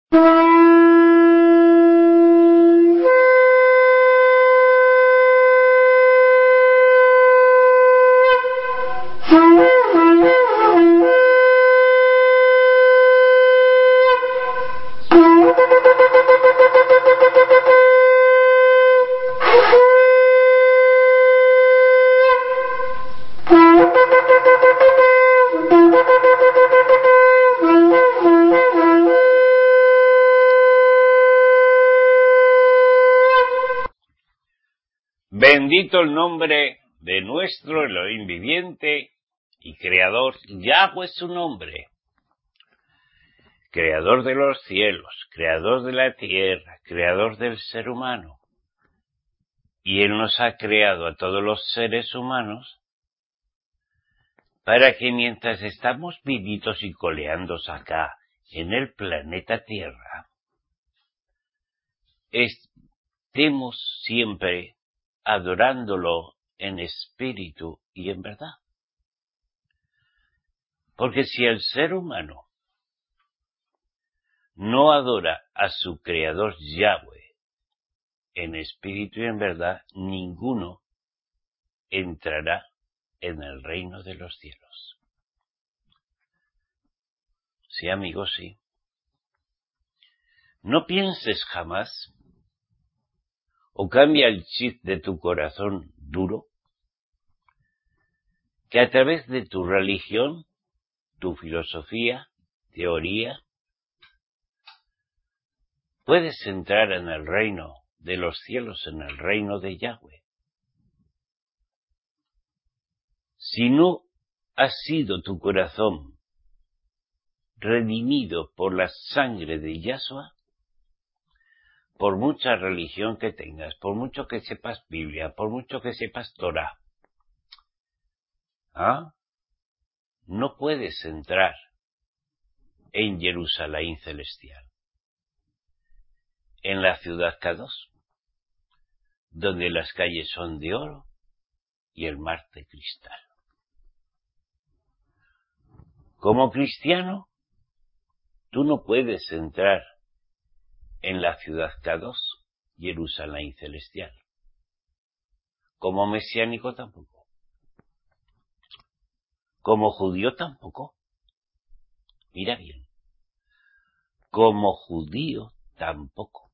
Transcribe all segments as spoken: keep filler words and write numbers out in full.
Bendito el nombre de nuestro Elohim viviente y creador. Yahweh es su nombre. Creador de los cielos, creador de la tierra, creador del ser humano. Y Él nos ha creado a todos los seres humanos para que mientras estamos vivitos y coleandos acá en el planeta Tierra, estemos siempre adorándolo en espíritu y en verdad. Porque si el ser humano no adora a su creador Yahweh en espíritu y en verdad, ninguno entrará en el reino de los cielos. Sí, amigos, sí. No pienses jamás o cambia el chip de tu corazón duro, que a través de tu religión, tu filosofía, teoría, puedes entrar en el reino de los cielos, en el reino de Yahweh. Si no ha sido tu corazón redimido por la sangre de Yahshua, por mucha religión que tengas, por mucho que sepas Biblia, por mucho que sepas Torah, ¿ah? no puedes entrar en Jerusalén celestial, en la ciudad Kadosh, donde las calles son de oro y el mar de cristal. Como cristiano, tú no puedes entrar en la ciudad Kadosh, Jerusalén celestial. Como mesiánico tampoco. Como judío tampoco. Mira bien. Como judío tampoco.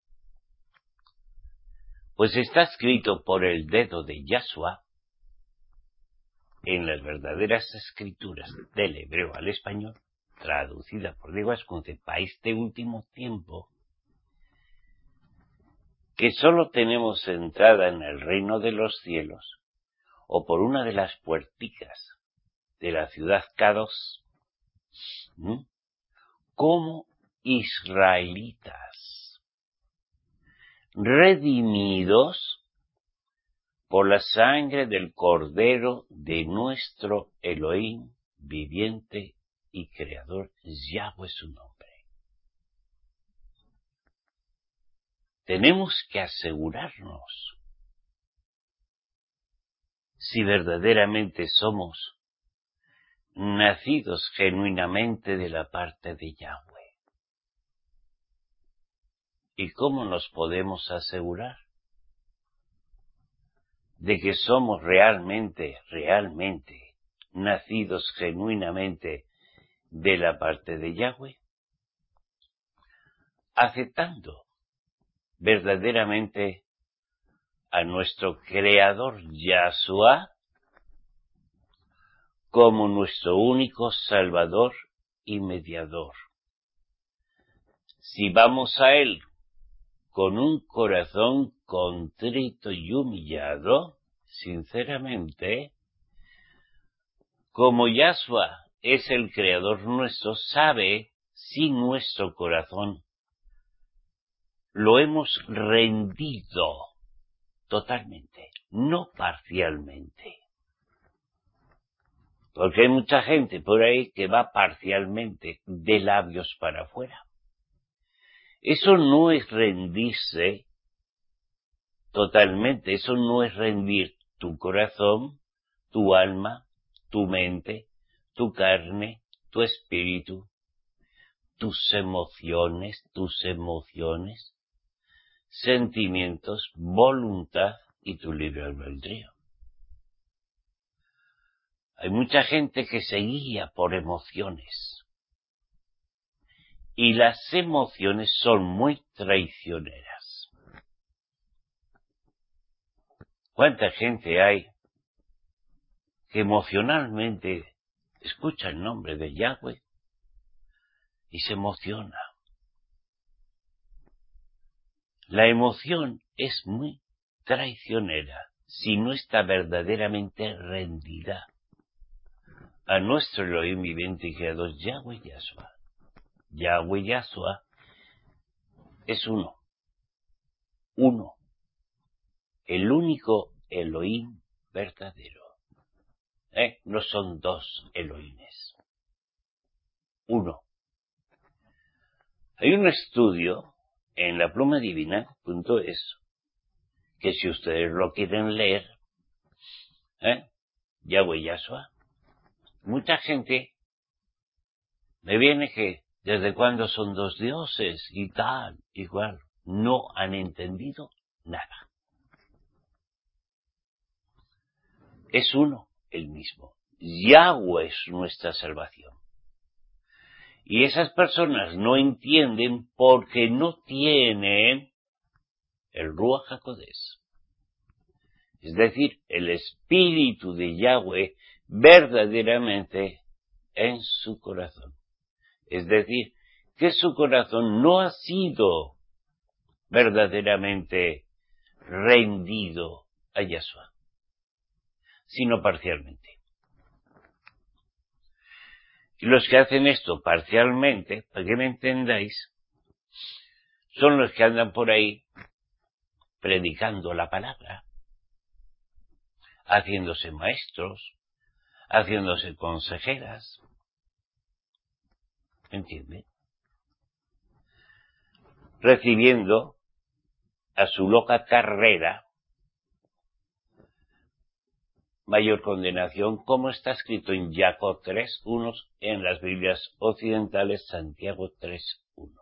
Pues está escrito por el dedo de Yahshua en las verdaderas escrituras del hebreo al español, traducida por Diego Ascunce para este último tiempo, que sólo tenemos entrada en el reino de los cielos, o por una de las puerticas de la ciudad Kadosh, ¿m? como israelitas, redimidos por la sangre del Cordero de nuestro Elohim viviente y creador, Yahweh su nombre. Tenemos que asegurarnos si verdaderamente somos nacidos genuinamente de la parte de Yahweh. ¿Y cómo nos podemos asegurar de que somos realmente, realmente nacidos genuinamente de la parte de Yahweh? Aceptando verdaderamente a nuestro Creador Yahshua como nuestro único Salvador y Mediador. Si vamos a Él con un corazón contrito y humillado, sinceramente, como Yahshua es el Creador nuestro, sabe si nuestro corazón lo hemos rendido totalmente, no parcialmente. Porque hay mucha gente por ahí que va parcialmente, de labios para afuera. Eso no es rendirse totalmente, eso no es rendir tu corazón, tu alma, tu mente, tu carne, tu espíritu, tus emociones, tus emociones, sentimientos, voluntad y tu libre albedrío. Hay mucha gente que se guía por emociones. Y las emociones son muy traicioneras. ¿Cuánta gente hay que emocionalmente escucha el nombre de Yahweh y se emociona? La emoción es muy traicionera si no está verdaderamente rendida a nuestro Elohim viviente y creador Yahweh Yahshua. Yahweh Yahshua es uno, uno, el único Elohim verdadero. ¿Eh? No son dos Elohines, uno. Hay un estudio en la pluma divina punto es que si ustedes lo quieren leer, ¿eh? Yahweh Yahshua, mucha gente me viene que desde cuándo son dos dioses y tal, igual, no han entendido nada. Es uno, el mismo. Yahweh es nuestra salvación. Y esas personas no entienden porque no tienen el Ruach HaKodesh. Es decir, el espíritu de Yahweh verdaderamente en su corazón. Es decir, que su corazón no ha sido verdaderamente rendido a Yahshua, sino parcialmente. Y los que hacen esto parcialmente, para que me entendáis, son los que andan por ahí predicando la palabra, haciéndose maestros, haciéndose consejeras. ¿Entiende? Recibiendo a su loca carrera mayor condenación, como está escrito en Jacob tres uno, en las Biblias occidentales Santiago tres uno.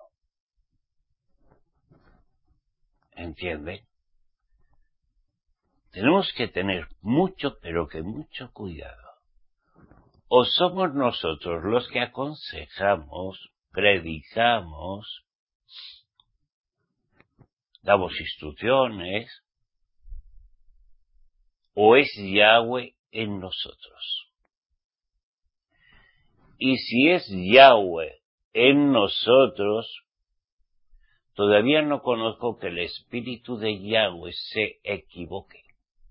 ¿Entiende? Tenemos que tener mucho, pero que mucho cuidado. O somos nosotros los que aconsejamos, predicamos, damos instrucciones, o es Yahweh en nosotros. Y si es Yahweh en nosotros, todavía no conozco que el espíritu de Yahweh se equivoque,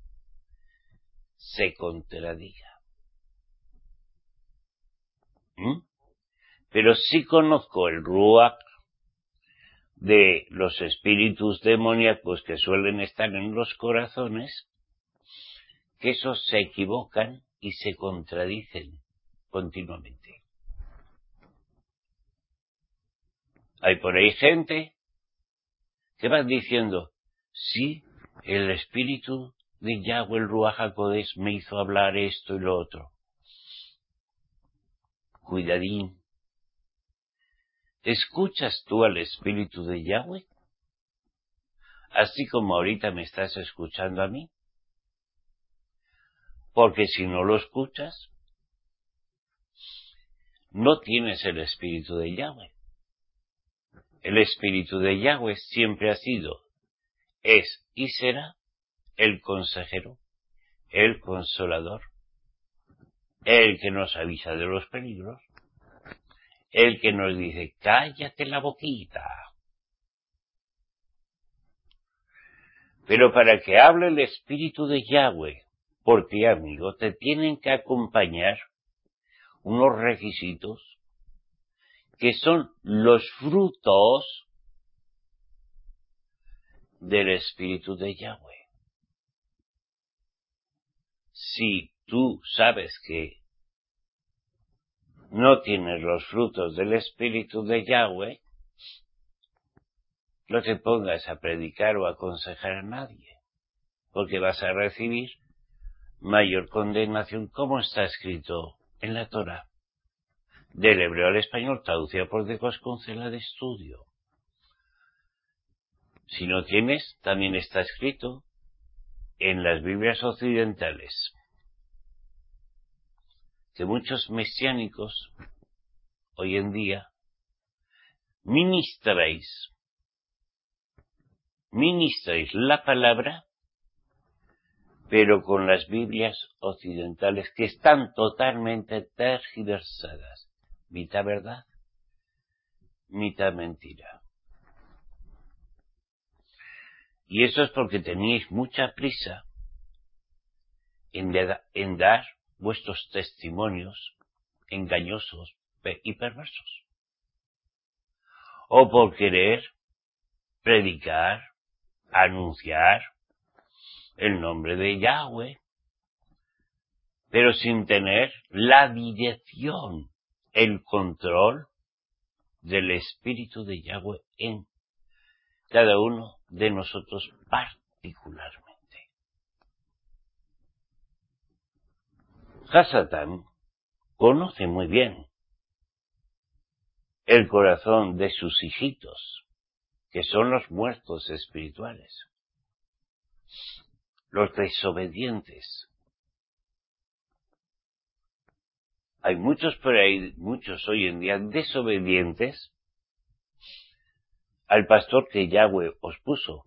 se contradiga. ¿Mm? Pero sí conozco el Ruach de los espíritus demoníacos que suelen estar en los corazones, que esos se equivocan y se contradicen continuamente. Hay por ahí gente que va diciendo, sí, el espíritu de Yahweh, el Ruach HaKodesh, me hizo hablar esto y lo otro. Cuidadín. ¿Escuchas tú al espíritu de Yahweh? Así como ahorita me estás escuchando a mí. Porque si no lo escuchas, no tienes el espíritu de Yahweh. El espíritu de Yahweh siempre ha sido, es y será el consejero, el consolador, el que nos avisa de los peligros, el que nos dice, cállate la boquita. Pero para que hable el espíritu de Yahweh, por ti, amigo, te tienen que acompañar unos requisitos que son los frutos del espíritu de Yahweh. Si tú sabes que no tienes los frutos del espíritu de Yahweh, no te pongas a predicar o a aconsejar a nadie, porque vas a recibir mayor condenación, como está escrito en la Torá. del hebreo al español, traducida por De Vasconcela de Estudio. Si no tienes, también está escrito en las Biblias occidentales, que muchos mesiánicos hoy en día ministráis, ministráis la palabra, pero con las Biblias occidentales que están totalmente tergiversadas, mitad verdad, mitad mentira. Y eso es porque teníais mucha prisa en, de, en dar vuestros testimonios engañosos y perversos. O por querer predicar, anunciar el nombre de Yahweh, pero sin tener la dirección, el control del Espíritu de Yahweh en cada uno de nosotros particularmente. Hasatán conoce muy bien el corazón de sus hijitos, que son los muertos espirituales, los desobedientes. Hay muchos por ahí, muchos hoy en día desobedientes al pastor que Yahweh os puso.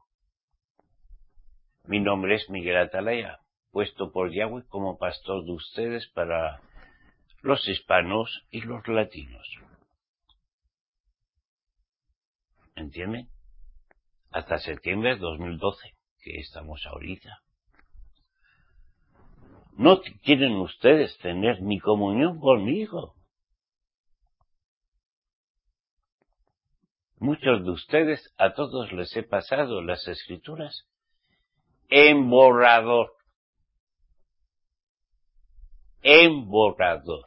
Mi nombre es Miguel Atalaya, puesto por Yahweh como pastor de ustedes para los hispanos y los latinos. ¿Entienden? Hasta septiembre de dos mil doce, que estamos ahorita. No quieren ustedes tener ni comunión conmigo. Muchos de ustedes, a todos les he pasado las escrituras en borrador. En borrador.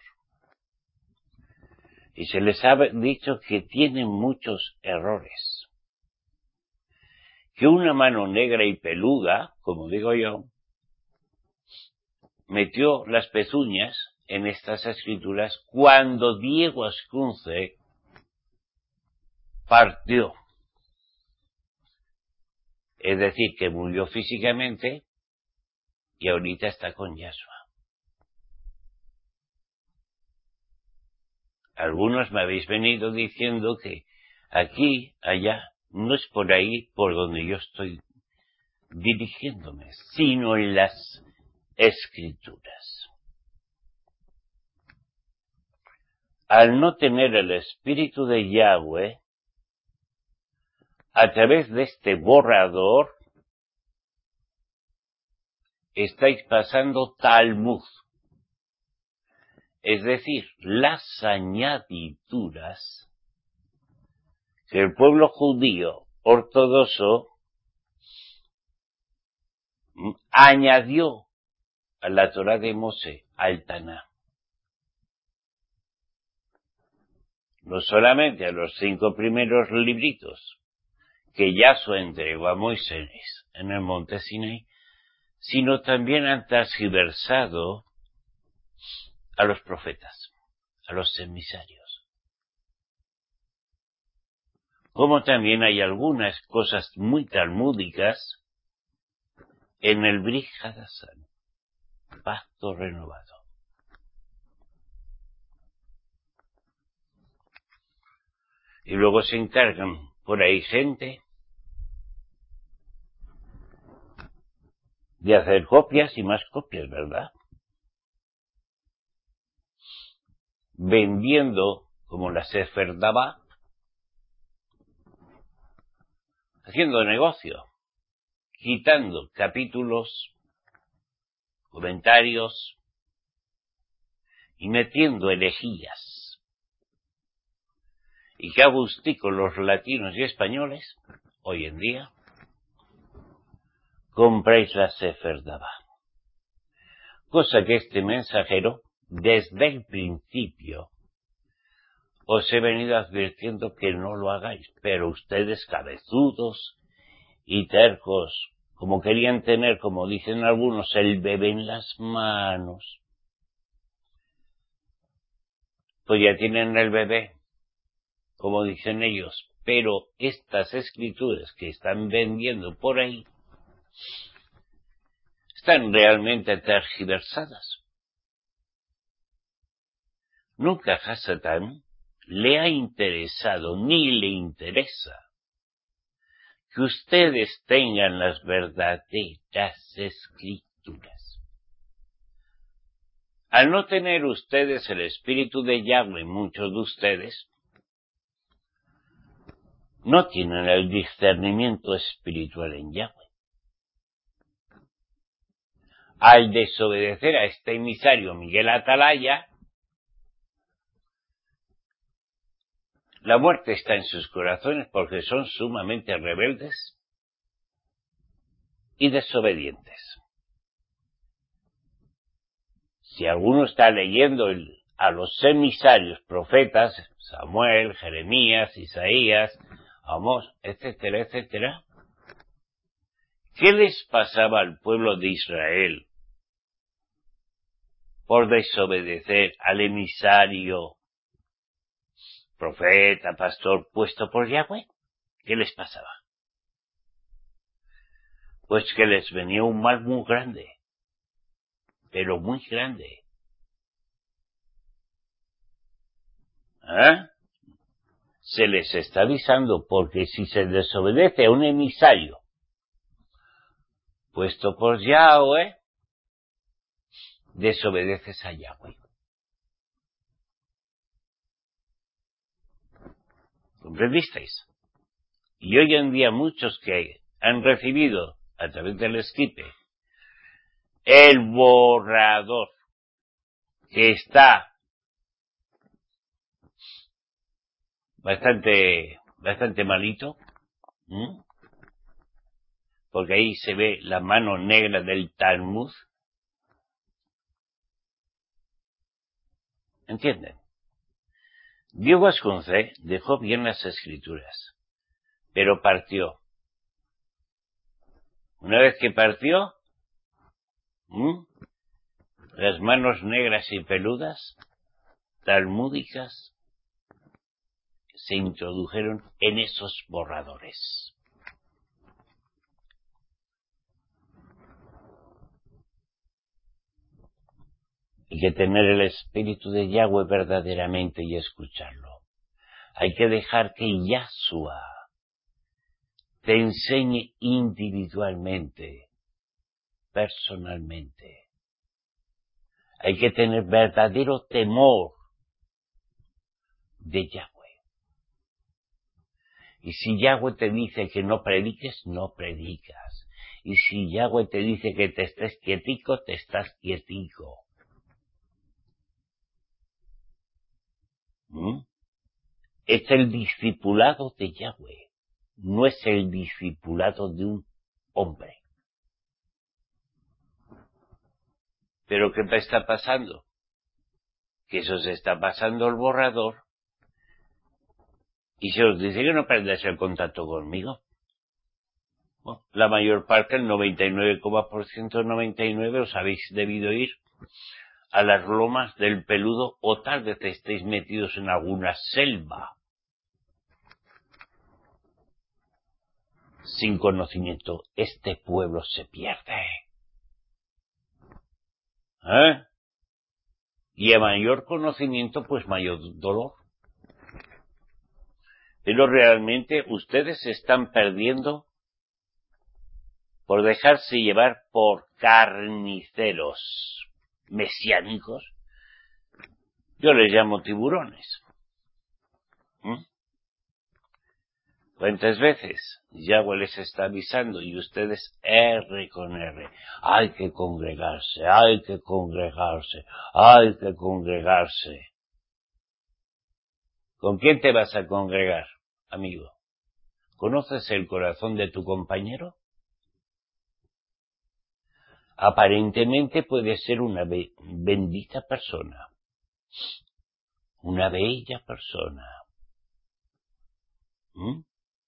Y se les ha dicho que tienen muchos errores. Que una mano negra y peluda, como digo yo, metió las pezuñas en estas escrituras cuando Diego Ascunce partió. Es decir, que murió físicamente y ahorita está con Yahshua. Algunos me habéis venido diciendo que aquí, allá, no es por ahí por donde yo estoy dirigiéndome, sino en las escrituras. Al no tener el Espíritu de Yahweh, a través de este borrador, estáis pasando Talmud, es decir, las añadiduras que el pueblo judío ortodoxo añadió a la Torá de Moshe, al Taná. No solamente a los cinco primeros libritos que Yahshua entregó a Moisés en el monte Sinaí, sino también han transgiversado a los profetas, a los emisarios. Como también hay algunas cosas muy talmúdicas en el Brit Hadashah, pacto renovado. Y luego se encargan por ahí gente de hacer copias y más copias, ¿verdad? Vendiendo como la Sefer Daba, haciendo negocio, quitando capítulos, comentarios y metiendo herejías. Y que a gustico los latinos y españoles, hoy en día, compráis la Sefer Daba. Cosa que este mensajero, desde el principio, os he venido advirtiendo que no lo hagáis, pero ustedes cabezudos y tercos, como querían tener, como dicen algunos, el bebé en las manos, pues ya tienen el bebé, como dicen ellos. Pero estas escrituras que están vendiendo por ahí están realmente tergiversadas. Nunca a Hasatán le ha interesado ni le interesa que ustedes tengan las verdaderas escrituras. Al no tener ustedes el espíritu de Yahweh, muchos de ustedes no tienen el discernimiento espiritual en Yahweh. Al desobedecer a este emisario Miguel Atalaya, la muerte está en sus corazones porque son sumamente rebeldes y desobedientes. Si alguno está leyendo el, a los emisarios profetas, Samuel, Jeremías, Isaías, Amós, etcétera, etcétera, ¿qué les pasaba al pueblo de Israel por desobedecer al emisario, profeta, pastor, puesto por Yahweh? ¿Qué les pasaba? Pues que les venía un mal muy grande, pero muy grande. ¿Eh? Se les está avisando, porque si se desobedece a un emisario puesto por Yahweh, desobedeces a Yahweh. ¿Comprendisteis? Y hoy en día muchos que han recibido a través del esquipe el borrador que está bastante bastante malito, ¿m? Porque ahí se ve la mano negra del Talmud. ¿Entienden? Diego Vasconce dejó bien las escrituras, pero partió. Una vez que partió, ¿m? las manos negras y peludas, talmúdicas, se introdujeron en esos borradores. Hay que tener el espíritu de Yahweh verdaderamente y escucharlo. Hay que dejar que Yahshua te enseñe individualmente, personalmente. Hay que tener verdadero temor de Yahweh. Y si Yahweh te dice que no prediques, no predicas. Y si Yahweh te dice que te estés quietico, te estás quietico. ¿Mm? Es el discipulado de Yahweh, no es el discipulado de un hombre. ¿Pero qué está pasando? Que eso se está pasando el borrador y se os dice que no perdáis el contacto conmigo. Bueno, la mayor parte, el noventa y nueve por ciento, noventa y nueve, os habéis debido ir a las lomas del Peludo o tal vez estéis metidos en alguna selva sin conocimiento. Este pueblo se pierde. ¿Eh? Y a mayor conocimiento, pues mayor dolor. Pero realmente ustedes se están perdiendo por dejarse llevar por carniceros mesiánicos. Yo les llamo tiburones. ¿Mm? ¿Cuántas veces Yahweh les está avisando y ustedes R con R? Hay que congregarse, hay que congregarse, hay que congregarse. ¿Con quién te vas a congregar, amigo? ¿Conoces el corazón de tu compañero? Aparentemente puede ser una be- bendita persona, una bella persona. ¿Mm?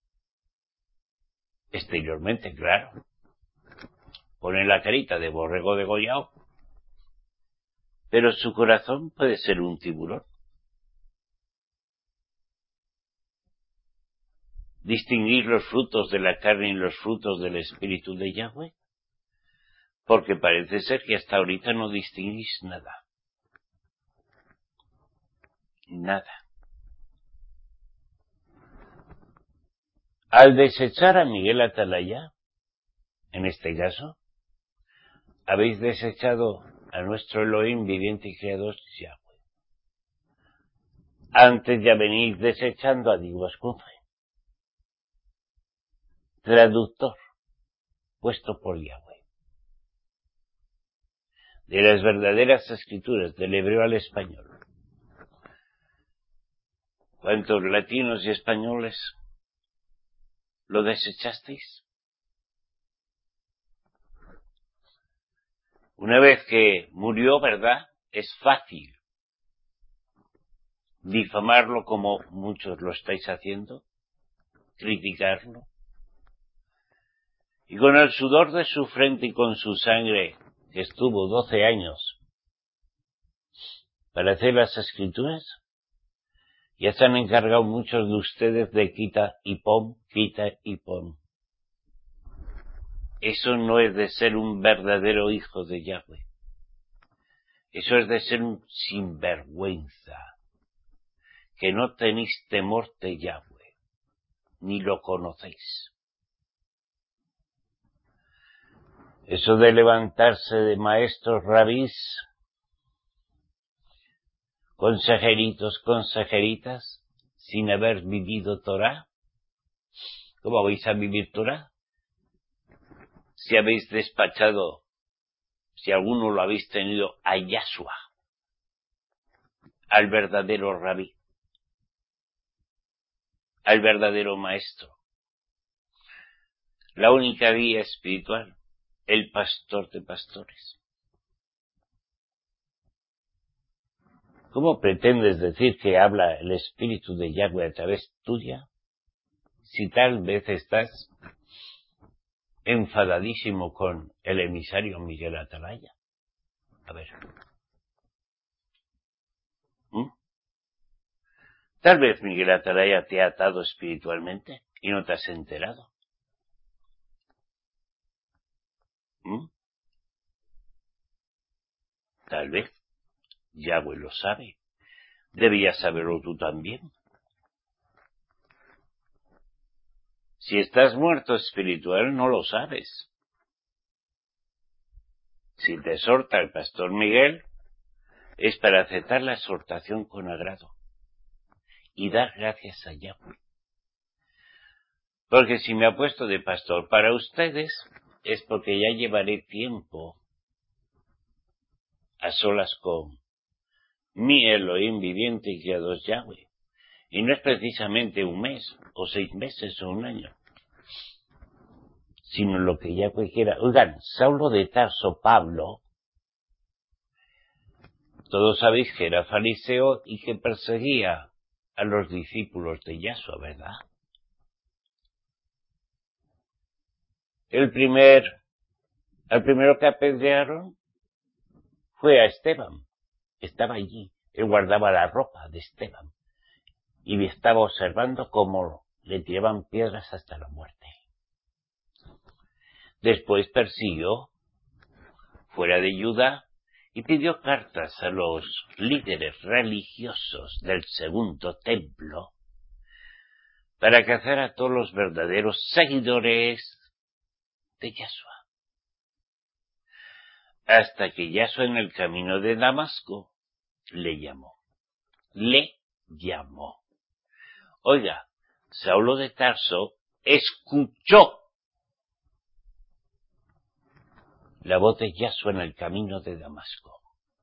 Exteriormente, claro. Pone la carita de borrego degollado, pero su corazón puede ser un tiburón. distinguir los frutos de la carne y los frutos del Espíritu de Yahweh? Porque parece ser que hasta ahorita no distinguís nada. Nada. Al desechar a Miguel Atalaya, en este caso, habéis desechado a nuestro Elohim viviente y creador Yahweh. Antes ya venís desechando a Dios Cunfe, traductor, puesto por Yahweh. De las verdaderas escrituras, del hebreo al español. ¿Cuántos latinos y españoles lo desechasteis? Una vez que murió, ¿verdad? Es fácil difamarlo como muchos lo estáis haciendo, criticarlo. Y con el sudor de su frente y con su sangre, que estuvo doce años para hacer las escrituras, ya se han encargado muchos de ustedes de quita y pon, quita y pon. Eso no es de ser un verdadero hijo de Yahweh. Eso es de ser un sinvergüenza, que no tenéis temor de Yahweh, ni lo conocéis. Eso de levantarse de maestros rabís, consejeritos, consejeritas, sin haber vivido Torah. ¿Cómo vais a vivir Torah? Si habéis despachado, si alguno lo habéis tenido, a Yahshua, al verdadero rabí, al verdadero maestro, la única guía espiritual, el pastor de pastores. ¿Cómo pretendes decir que habla el Espíritu de Yahweh a través tuya, si tal vez estás enfadadísimo con el emisario Miguel Atalaya? A ver. ¿Mm? Tal vez Miguel Atalaya te ha atado espiritualmente y no te has enterado. ¿Mm? Tal vez. Yahweh lo sabe. Debías saberlo tú también. Si estás muerto espiritual, no lo sabes. Si te exhorta el pastor Miguel, es para aceptar la exhortación con agrado y dar gracias a Yahweh. Porque si me ha puesto de pastor para ustedes, es porque ya llevaré tiempo a solas con mi Elohim viviente y creador Yahweh. Y no es precisamente un mes, o seis meses, o un año, sino lo que Yahweh quiera. Oigan, Saulo de Tarso, Pablo, todos sabéis que era fariseo y que perseguía a los discípulos de Yahshua, ¿verdad? El primer, el primero que apedrearon fue a Esteban. Estaba allí, él guardaba la ropa de Esteban y estaba observando cómo le tiraban piedras hasta la muerte. Después persiguió fuera de Judá y pidió cartas a los líderes religiosos del segundo templo para cazar a todos los verdaderos seguidores de Yahshua. Hasta que Yahshua en el camino de Damasco le llamó. Le llamó. Oiga, Saulo de Tarso escuchó la voz de Yahshua en el camino de Damasco.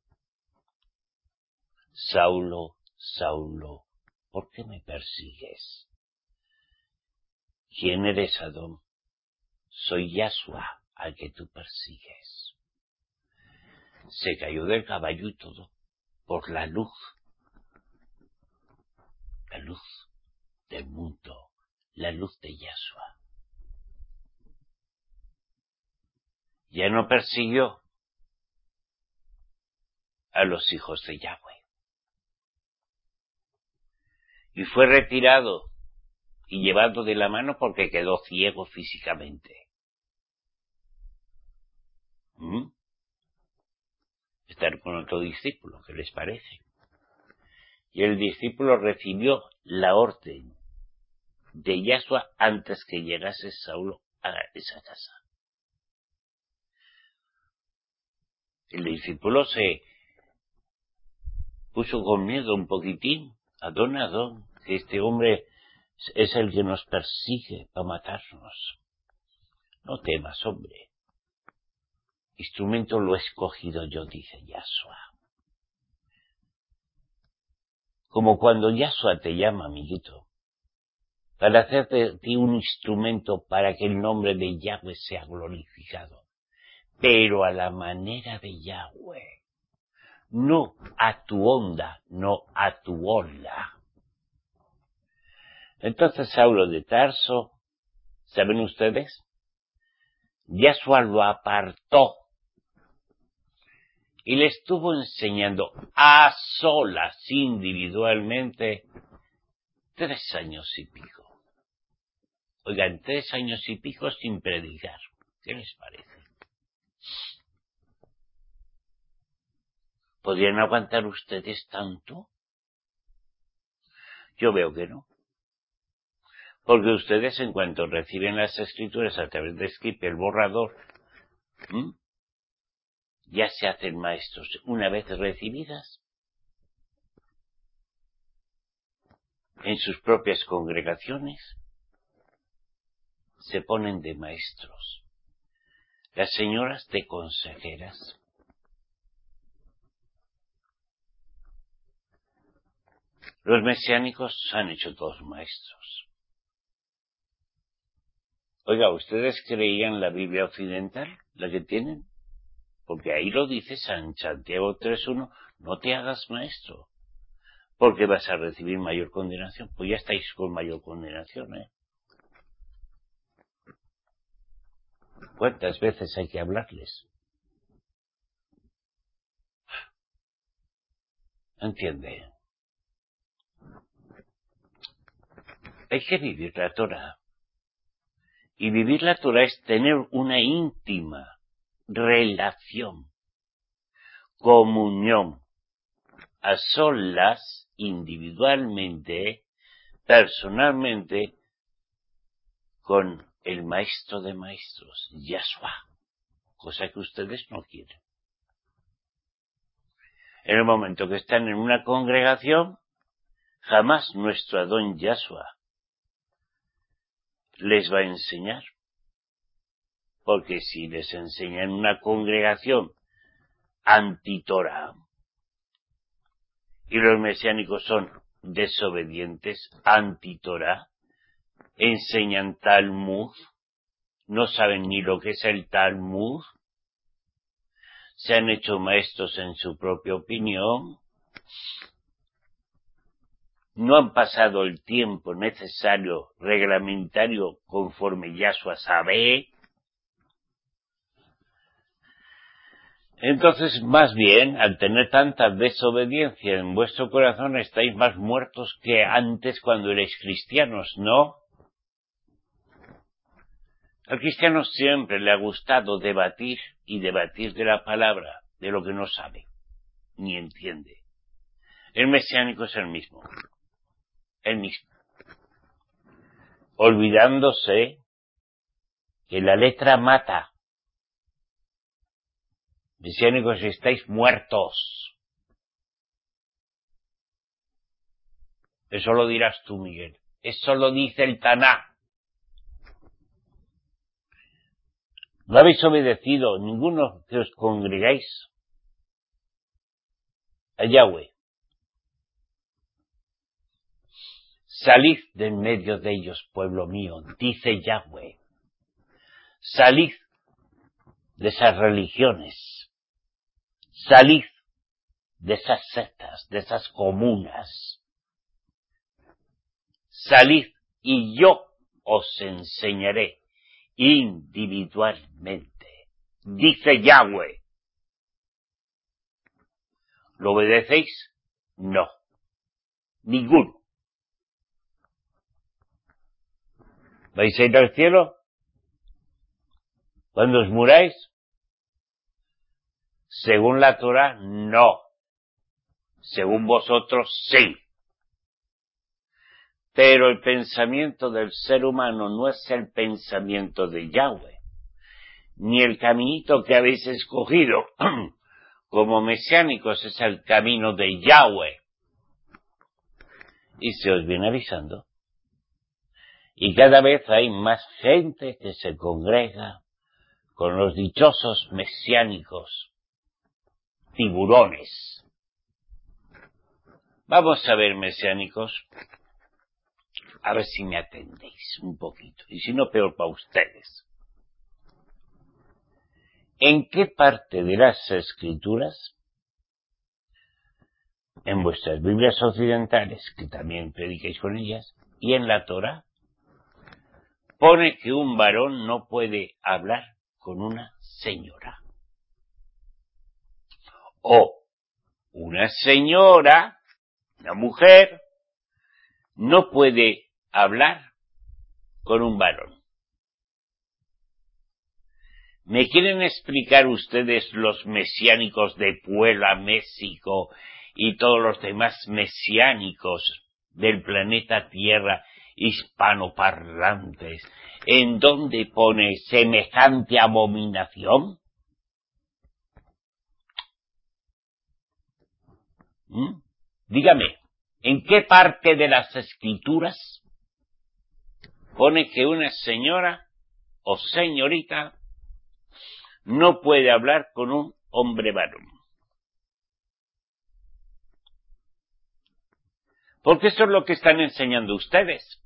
Saulo, Saulo, ¿por qué me persigues? ¿Quién eres, Adón? Soy Yahshua al que tú persigues. Se cayó del caballo y todo por la luz. La luz del mundo, la luz de Yahshua. Ya no persiguió a los hijos de Yahweh. Y fue retirado y llevado de la mano porque quedó ciego físicamente. ¿Mm? Estar con otro discípulo, ¿qué les parece? Y el discípulo recibió la orden de Yahshua antes que llegase Saulo a esa casa. El discípulo se puso con miedo un poquitín, Adón, Adón, que este hombre es el que nos persigue para matarnos. No temas, hombre. Instrumento lo he escogido yo, dice Yahshua. Como cuando Yahshua te llama, amiguito, para hacerte de ti un instrumento para que el nombre de Yahweh sea glorificado, pero a la manera de Yahweh, no a tu onda, no a tu ola. Entonces Saulo de Tarso, ¿saben ustedes? Yahshua lo apartó y le estuvo enseñando a solas, individualmente, tres años y pico. Oigan, tres años y pico sin predicar. ¿Qué les parece? ¿Podrían aguantar ustedes tanto? Yo veo que no. Porque ustedes, en cuanto reciben las escrituras a través de Script, el borrador, ¿m? ya se hacen maestros. Una vez recibidas, en sus propias congregaciones, se ponen de maestros. Las señoras de consejeras. Los mesiánicos han hecho todos maestros. Oiga, ¿ustedes creían la Biblia occidental, la que tienen? Porque ahí lo dice San Santiago tres uno, no te hagas maestro, porque vas a recibir mayor condenación. Pues ya estáis con mayor condenación, ¿eh? ¿Cuántas veces hay que hablarles? ¿Entiende? Hay que vivir la Torah. Y vivir la Torah es tener una íntima relación, comunión, a solas, individualmente, personalmente, con el maestro de maestros, Yahshua, cosa que ustedes no quieren. En el momento que están en una congregación, jamás nuestro Adón Yahshua les va a enseñar. Porque si les enseña en una congregación anti-Torah, y los mesiánicos son desobedientes, anti-Torah, enseñan Talmud, no saben ni lo que es el Talmud, se han hecho maestros en su propia opinión, no han pasado el tiempo necesario, reglamentario, conforme Yahshua sabe. Entonces, más bien, al tener tanta desobediencia en vuestro corazón, estáis más muertos que antes cuando erais cristianos, ¿no? Al cristiano siempre le ha gustado debatir y debatir de la palabra, de lo que no sabe, ni entiende. El mesiánico es el mismo, el mismo. Olvidándose que la letra mata. Mesiánicos, estáis muertos. Eso lo dirás tú, Miguel. Eso lo dice el Taná. No habéis obedecido ninguno que os congregáis a Yahweh. Salid de en medio de ellos, pueblo mío, dice Yahweh. Salid de esas religiones. Salid de esas sectas, de esas comunas. Salid y yo os enseñaré individualmente, dice Yahweh. ¿Lo obedecéis? No. Ninguno. ¿Vais a ir al cielo cuando os muráis? Según la Torá, no. Según vosotros, sí. Pero el pensamiento del ser humano no es el pensamiento de Yahweh, ni el caminito que habéis escogido como mesiánicos es el camino de Yahweh. Y se os viene avisando. Y cada vez hay más gente que se congrega con los dichosos mesiánicos tiburones. Vamos a ver, mesiánicos, a ver si me atendéis un poquito, y si no, peor para ustedes. ¿En qué parte de las Escrituras, en vuestras Biblias occidentales, que también prediquéis con ellas, y en la Torá, pone que un varón no puede hablar con una señora? O una señora, una mujer, no puede hablar con un varón. ¿Me quieren explicar ustedes los mesiánicos de Puebla, México y todos los demás mesiánicos del planeta Tierra hispanoparlantes en dónde pone semejante abominación? ¿Mm? Dígame, ¿en qué parte de las Escrituras pone que una señora o señorita no puede hablar con un hombre varón? Porque eso es lo que están enseñando ustedes.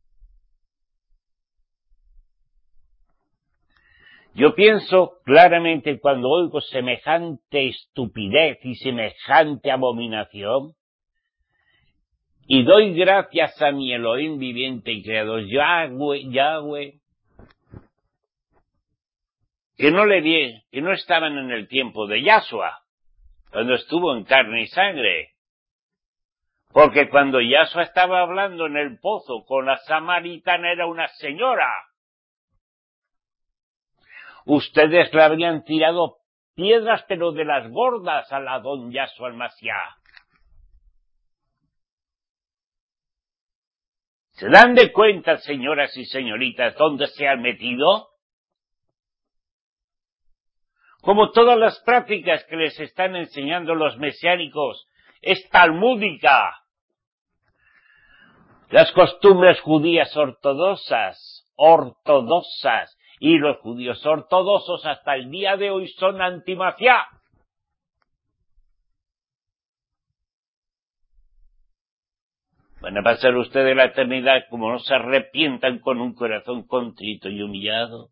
Yo pienso claramente cuando oigo semejante estupidez y semejante abominación, y doy gracias a mi Elohim viviente y creador, Yahweh, Yahweh, que no le di, que no estaban en el tiempo de Yahshua, cuando estuvo en carne y sangre. Porque cuando Yahshua estaba hablando en el pozo con la samaritana era una señora. Ustedes le habrían tirado piedras, pero de las gordas, a la don Yahshua al-Mashiach. ¿Se dan de cuenta, señoras y señoritas, dónde se han metido? Como todas las prácticas que les están enseñando los mesiánicos, es talmúdica. Las costumbres judías ortodoxas, ortodoxas, y los judíos ortodoxos hasta el día de hoy son antimafia. Van a pasar ustedes la eternidad como no se arrepientan con un corazón contrito y humillado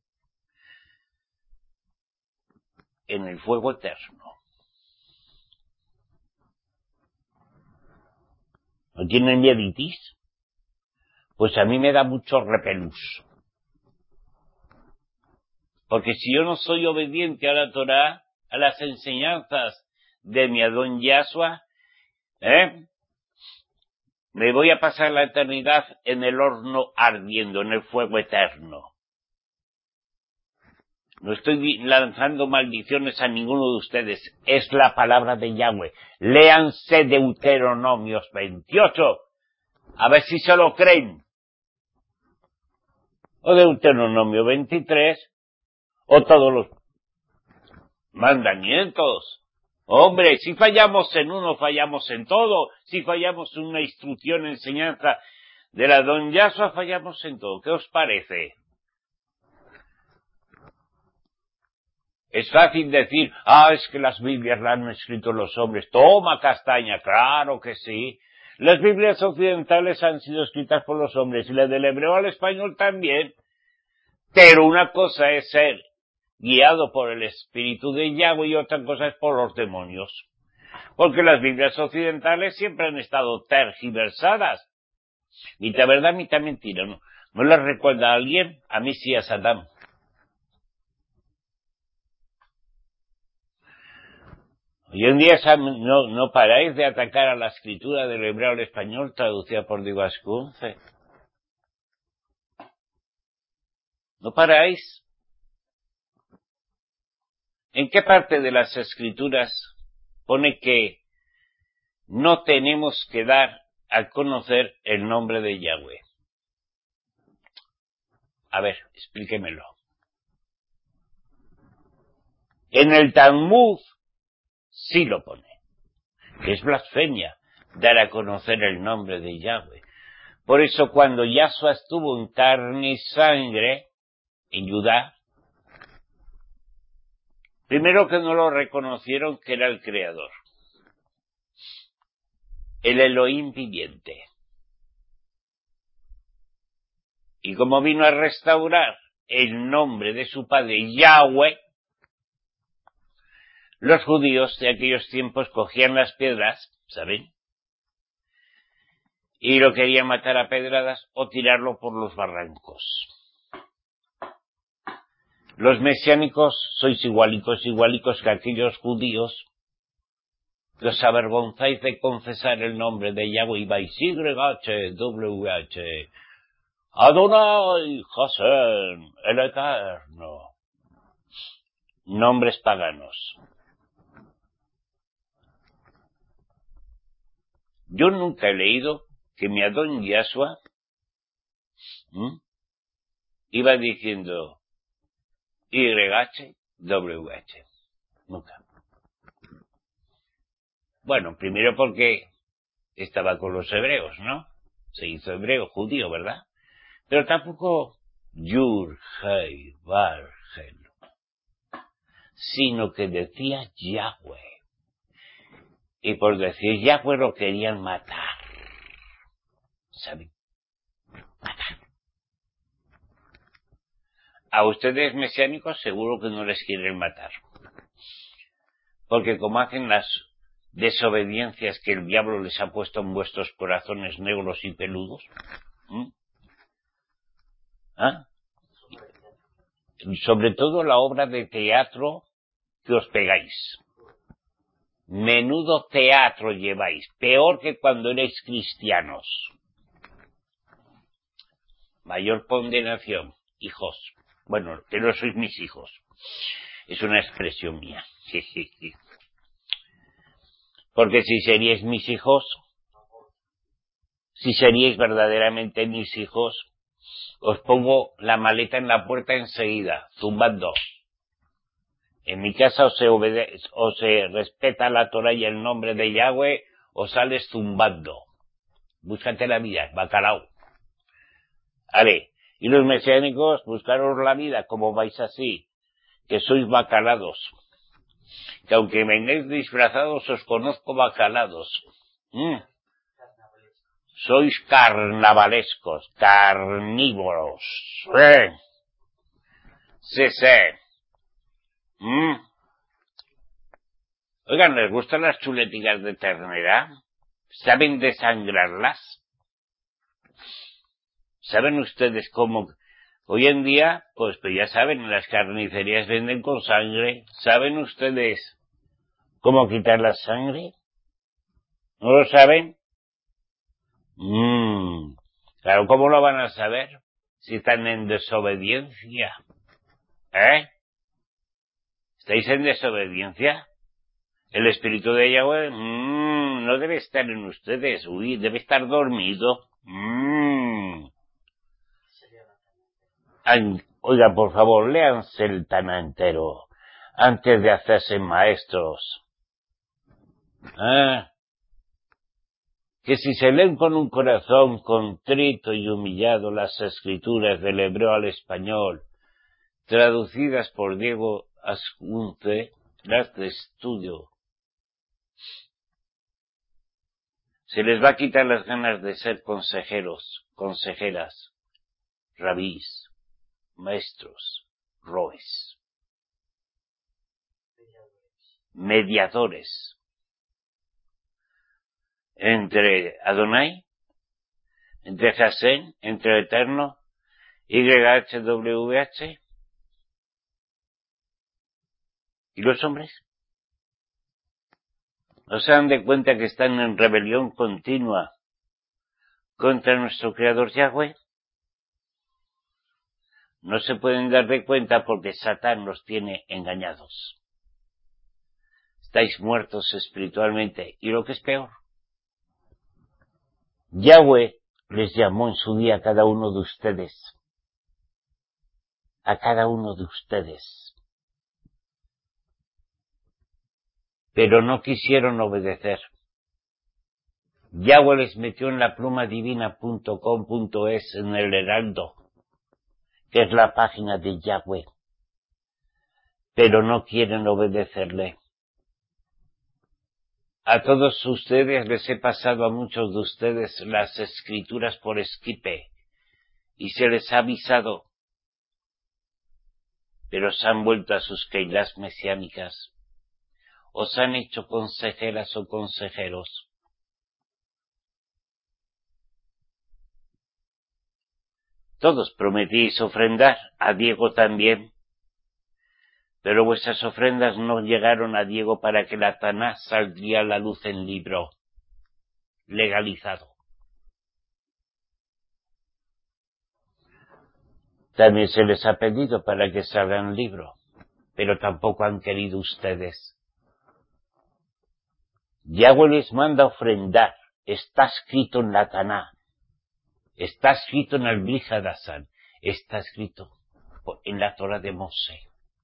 en el fuego eterno. ¿No tienen mieditis? Pues a mí me da mucho repelús. Porque si yo no soy obediente a la Torá, a las enseñanzas de mi Adón Yahshua, ¿eh? me voy a pasar la eternidad en el horno ardiendo, en el fuego eterno. No estoy lanzando maldiciones a ninguno de ustedes, es la palabra de Yahweh. Léanse Deuteronomios veintiocho, a ver si se lo creen. O Deuteronomio veintitrés, o todos los mandamientos. Hombre, si fallamos en uno, fallamos en todo. Si fallamos en una instrucción, enseñanza de la don Yahshua, fallamos en todo. ¿Qué os parece? Es fácil decir, ah, es que las Biblias las han escrito los hombres. Toma castaña, claro que sí. Las Biblias occidentales han sido escritas por los hombres y las del hebreo al español también. Pero una cosa es ser guiado por el espíritu de Yahweh y otra cosa es por los demonios. Porque las Biblias occidentales siempre han estado tergiversadas. Mitad verdad, mitad mentira, ¿no? ¿No les recuerda a alguien? A mí sí, a Saddam. Hoy en día no, no paráis de atacar a la escritura del hebreo al español traducida por Diego Ascunce. ¿No paráis? ¿En qué parte de las Escrituras pone que no tenemos que dar a conocer el nombre de Yahweh? A ver, explíquemelo. En el Talmud sí lo pone, que es blasfemia dar a conocer el nombre de Yahweh. Por eso cuando Yahshua estuvo en carne y sangre en Judá, primero que no lo reconocieron que era el Creador, el Elohim viviente. Y como vino a restaurar el nombre de su padre Yahweh, los judíos de aquellos tiempos cogían las piedras, ¿saben? Y lo querían matar a pedradas o tirarlo por los barrancos. Los mesiánicos sois igualicos, igualicos que aquellos judíos que os avergonzáis de confesar el nombre de Yahweh y vais Y H W H Adonai Hashem, el Eterno. Nombres paganos. Yo nunca he leído que mi Adón Yahshua ¿m? iba diciendo Y H W H. Nunca. Bueno, primero porque estaba con los hebreos, ¿no? Se hizo hebreo, judío, ¿verdad? Pero tampoco Yur, Hei, Bar, Hel, sino que decía Yahweh. Y por decir Yahweh lo querían matar. ¿Saben? Matar. A ustedes mesiánicos seguro que no les quieren matar. Porque como hacen las desobediencias que el diablo les ha puesto en vuestros corazones negros y peludos, ¿m? ¿Ah? Sobre todo la obra de teatro que os pegáis. Menudo teatro lleváis, peor que cuando erais cristianos. Mayor condenación, hijos. Bueno, que no sois mis hijos. Es una expresión mía. Porque si seríais mis hijos, si seríais verdaderamente mis hijos, os pongo la maleta en la puerta enseguida, zumbando. En mi casa o se obedece, o se respeta la Torah y el nombre de Yahweh, o sales zumbando. Búscate la vida, bacalao. Vale, y los mesiánicos, buscaros la vida, como vais así, que sois bacalados. Que aunque vengáis disfrazados, os conozco bacalados. ¿Mm? Sois carnavalescos, carnívoros. ¿Eh? Sí, sí. ¿Mm? Oigan, ¿les gustan las chuleticas de ternera? ¿Saben desangrarlas? ¿Saben ustedes cómo? Hoy en día, pues, pues ya saben, las carnicerías venden con sangre. ¿Saben ustedes cómo quitar la sangre? ¿No lo saben? Mmm, claro, ¿cómo lo van a saber? Si están en desobediencia. ¿Eh? ¿Estáis en desobediencia? El espíritu de Yahweh mmm, no debe estar en ustedes. Uy, debe estar dormido. Mmm. Oiga, por favor, léanse el Taná entero antes de hacerse maestros. ¿Eh? Que si se leen con un corazón contrito y humillado las escrituras del hebreo al español, traducidas por Diego Ascunce, las de estudio, se les va a quitar las ganas de ser consejeros, consejeras, rabís, maestros, roes, mediadores entre Adonai, entre Hashem, entre el Eterno, Y H W H, y los hombres. ¿No se dan de cuenta que están en rebelión continua contra nuestro Creador Yahweh? no se pueden dar de cuenta porque Satán los tiene engañados. Estáis muertos espiritualmente. Y lo que es peor, Yahweh les llamó en su día a cada uno de ustedes. A cada uno de ustedes. Pero no quisieron obedecer. Yahweh les metió en la pluma divina punto com punto es en el Heraldo, que es la página de Yahweh. Pero no quieren obedecerle. A todos ustedes les he pasado a muchos de ustedes las escrituras por esquipe y se les ha avisado, pero se han vuelto a sus keilas mesiánicas, os han hecho consejeras o consejeros. Todos prometís ofrendar, a Diego también, pero vuestras ofrendas no llegaron a Diego para que la Taná saldría a la luz en libro, legalizado. También se les ha pedido para que salga en libro, pero tampoco han querido ustedes. Yahweh les manda ofrendar, está escrito en la Taná, está escrito en el Brit Hadashah, está escrito en la Torah de Moshe.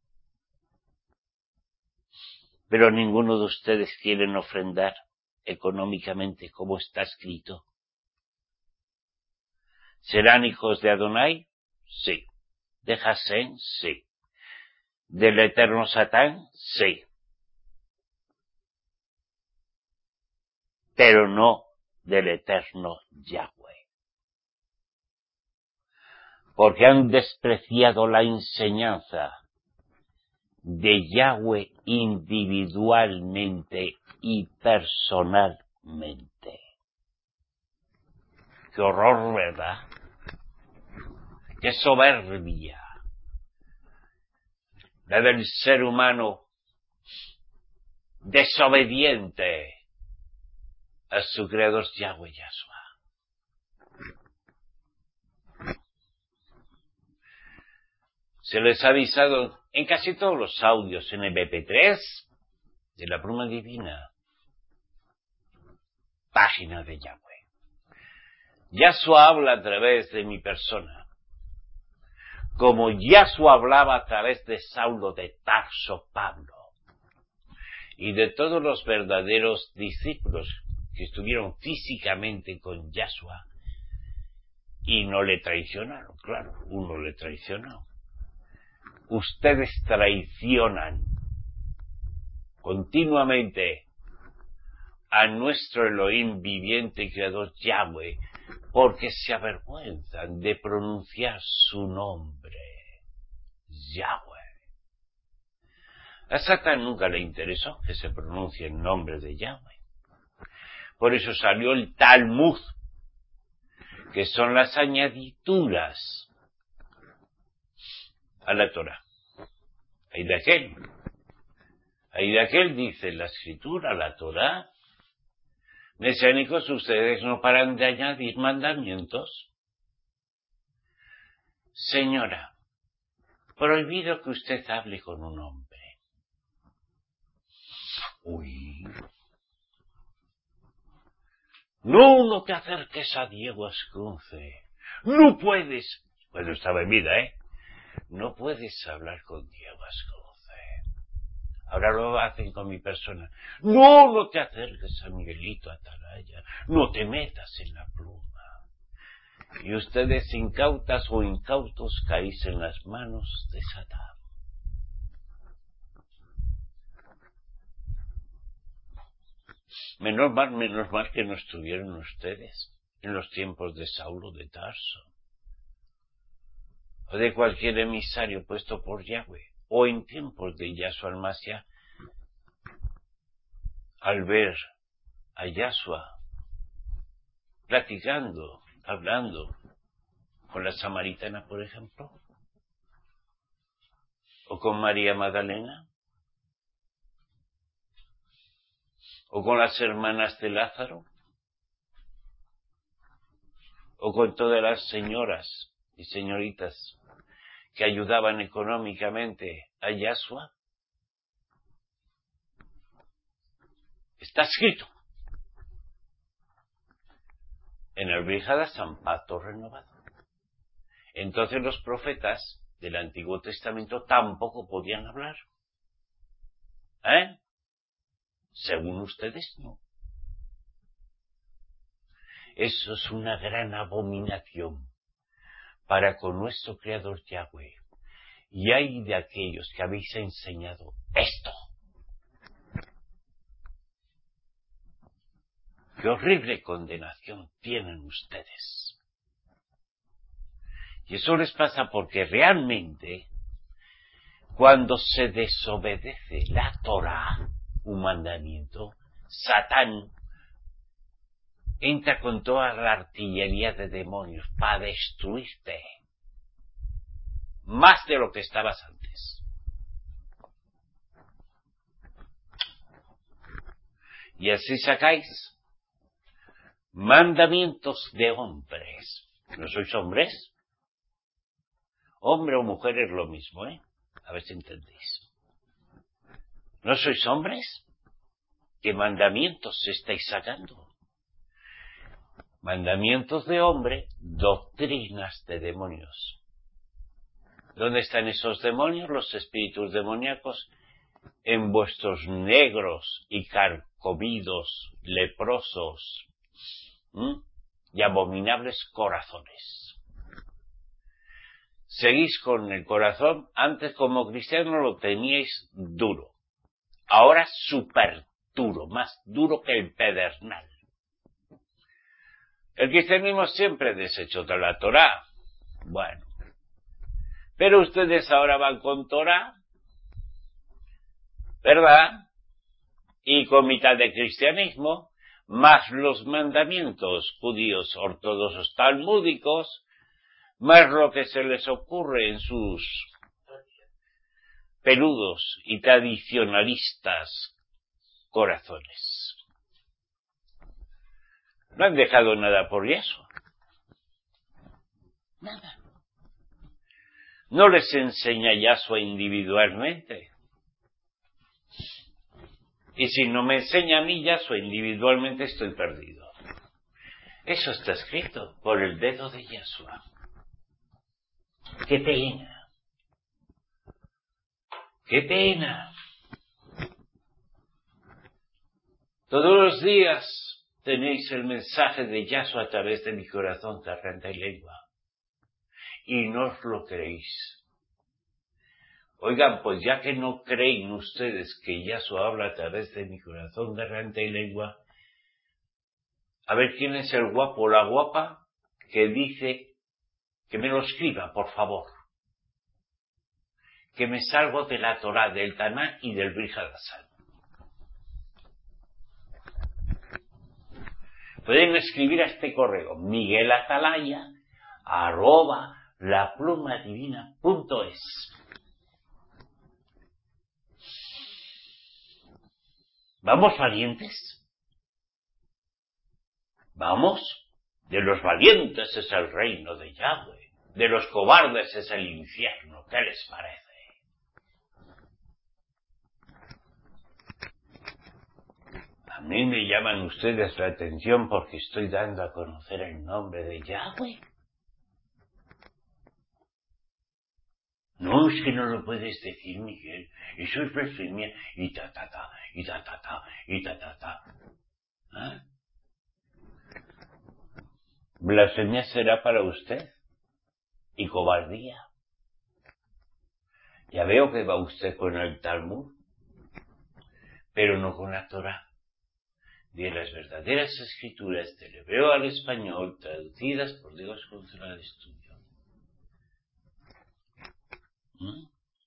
Pero ninguno de ustedes quieren ofrendar económicamente como está escrito. ¿Serán hijos de Adonai? Sí. ¿De Hasén? Sí. ¿Del eterno Satán? Sí. Pero no del eterno Yahweh. Porque han despreciado la enseñanza de Yahweh individualmente y personalmente. Qué horror, ¿verdad? Qué soberbia la del ser humano desobediente a su creador Yahweh Yahshua. Se les ha avisado en casi todos los audios en M P tres de la pluma divina, página de Yahweh. Yahshua habla a través de mi persona, como Yahshua hablaba a través de Saulo de Tarso, Pablo, y de todos los verdaderos discípulos que estuvieron físicamente con Yahshua y no le traicionaron. Claro, uno le traicionó. Ustedes traicionan continuamente a nuestro Elohim viviente y creador Yahweh, porque se avergüenzan de pronunciar su nombre, Yahweh. A Satán nunca le interesó que se pronuncie el nombre de Yahweh. Por eso salió el Talmud, que son las añadiduras a la Torah. Hay de aquel. Hay de aquel, dice la Escritura, la Torah. Mesiánicos, ustedes no paran de añadir mandamientos. Señora, prohibido que usted hable con un hombre. Uy. No, no te acerques a Diego Ascunce. No puedes. Bueno, estaba en vida, ¿eh? No puedes hablar con Diego Ascunce. Ahora lo hacen con mi persona. No, no te acerques a Miguelito Atalaya. No te metas en la pluma. Y ustedes, incautas o incautos, caís en las manos de Satán. Menos mal, menos mal que no estuvieron ustedes en los tiempos de Saulo de Tarso, o de cualquier emisario puesto por Yahweh, o en tiempos de Yahshua el Mashiach, al ver a Yahshua platicando, hablando con la samaritana, por ejemplo, o con María Magdalena, o con las hermanas de Lázaro, o con todas las señoras y señoritas que ayudaban económicamente a Yahshua? Está escrito en el Brit Hadashah, pacto renovado. Entonces los profetas del Antiguo Testamento tampoco podían hablar. ¿Eh? Según ustedes, no. Eso es una gran abominación para con nuestro Creador Yahweh. Y hay de aquellos que habéis enseñado esto. ¡Qué horrible condenación tienen ustedes! Y eso les pasa porque realmente, cuando se desobedece la Torá, un mandamiento, Satán entra con toda la artillería de demonios para destruirte, más de lo que estabas antes. Y así sacáis mandamientos de hombres. ¿No sois hombres? Hombre o mujer es lo mismo, ¿eh? A ver si entendéis. ¿No sois hombres? ¿Qué mandamientos estáis sacando? Mandamientos de hombre, doctrinas de demonios. ¿Dónde están esos demonios? Los espíritus demoníacos en vuestros negros y carcomidos, leprosos, ¿m? y abominables corazones. Seguís con el corazón, antes como cristianos lo teníais duro, ahora súper duro, más duro que el pedernal. El cristianismo siempre desechó de la Torá. Bueno, pero ustedes ahora van con Torá, ¿verdad? Y con mitad de cristianismo, más los mandamientos judíos ortodoxos talmúdicos, más lo que se les ocurre en sus peludos y tradicionalistas corazones. No han dejado nada por eso. Nada. No les enseña Yahshua individualmente. Y si no me enseña a mí Yahshua individualmente, estoy perdido. Eso está escrito por el dedo de Yahshua. ¡Qué pena! ¡Qué pena! Todos los días tenéis el mensaje de Yahshua a través de mi corazón, garganta y lengua. Y no os lo creéis. Oigan, pues ya que no creen ustedes que Yahshua habla a través de mi corazón, garganta y lengua, a ver quién es el guapo o la guapa que dice que me lo escriba, por favor. Que me salgo de la Torá, del Taná y del Brit Hadashah. Pueden escribir a este correo, Miguel Atalaya, arroba laplumadivina punto es. ¿Vamos valientes? ¿Vamos? De los valientes es el reino de Yahweh, de los cobardes es el infierno. ¿Qué les parece? A mí me llaman ustedes la atención porque estoy dando a conocer el nombre de Yahweh. No, es que no lo puedes decir, Miguel. Eso es blasfemia. Y ta, ta, ta, y ta, ta, ta, y ta, ta, ta. ¿Ah? Blasfemia será para usted. Y cobardía. Ya veo que va usted con el Talmud, pero no con la Torá. De las verdaderas escrituras del hebreo al español, traducidas por Dios Consola de Estudio. ¿Mm?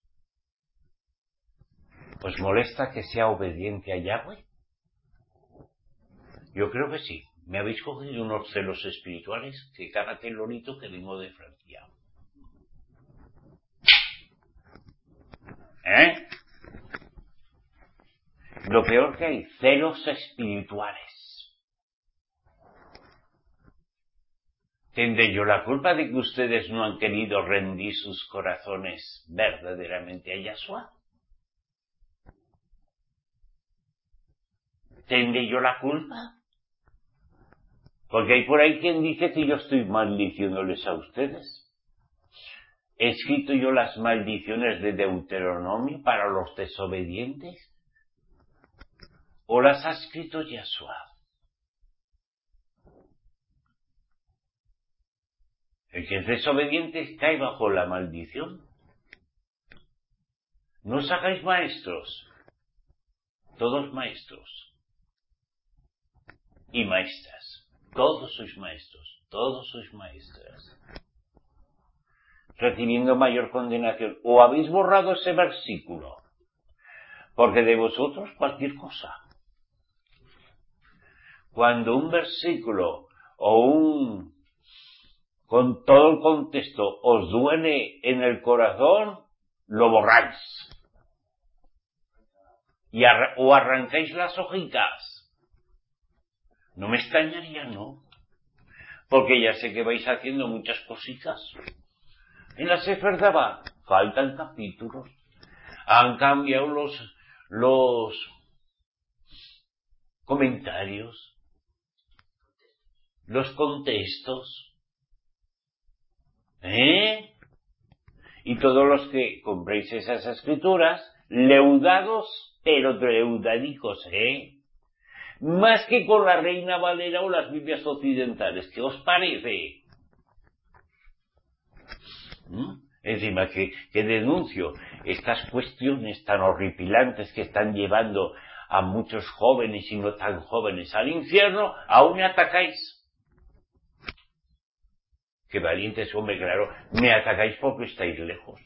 ¿Os molesta que sea obediente a Yahweh? Yo creo que sí. Me habéis cogido unos celos espirituales que cada telonito que vengo de Francia. ¿Eh? Lo peor que hay, celos espirituales. ¿Tendré yo la culpa de que ustedes no han querido rendir sus corazones verdaderamente a Yahshua? ¿Tendré yo la culpa? Porque hay por ahí quien dice que yo estoy maldiciéndoles a ustedes. ¿He escrito yo las maldiciones de Deuteronomio para los desobedientes? ¿O las ha escrito Yahshua? El que es desobediente cae bajo la maldición. No os hagáis maestros, todos maestros y maestras, todos sois maestros, todos sois maestras, recibiendo mayor condenación. ¿O habéis borrado ese versículo? Porque de vosotros cualquier cosa. Cuando un versículo o un, con todo el contexto, os duele en el corazón, lo borráis. Y arra- o arrancáis las hojitas. No me extrañaría, ¿no? Porque ya sé que vais haciendo muchas cositas. En la Sefer Dava faltan capítulos. Han cambiado los, los comentarios, los contextos. ¿Eh? Y todos los que compréis esas escrituras, leudados, pero leudadicos, ¿eh? Más que con la Reina Valera o las Biblias occidentales. ¿Qué os parece? ¿Mm? Encima que, que denuncio estas cuestiones tan horripilantes que están llevando a muchos jóvenes y no tan jóvenes al infierno, aún me atacáis. Qué valientes, hombre, claro, me atacáis porque estáis lejos.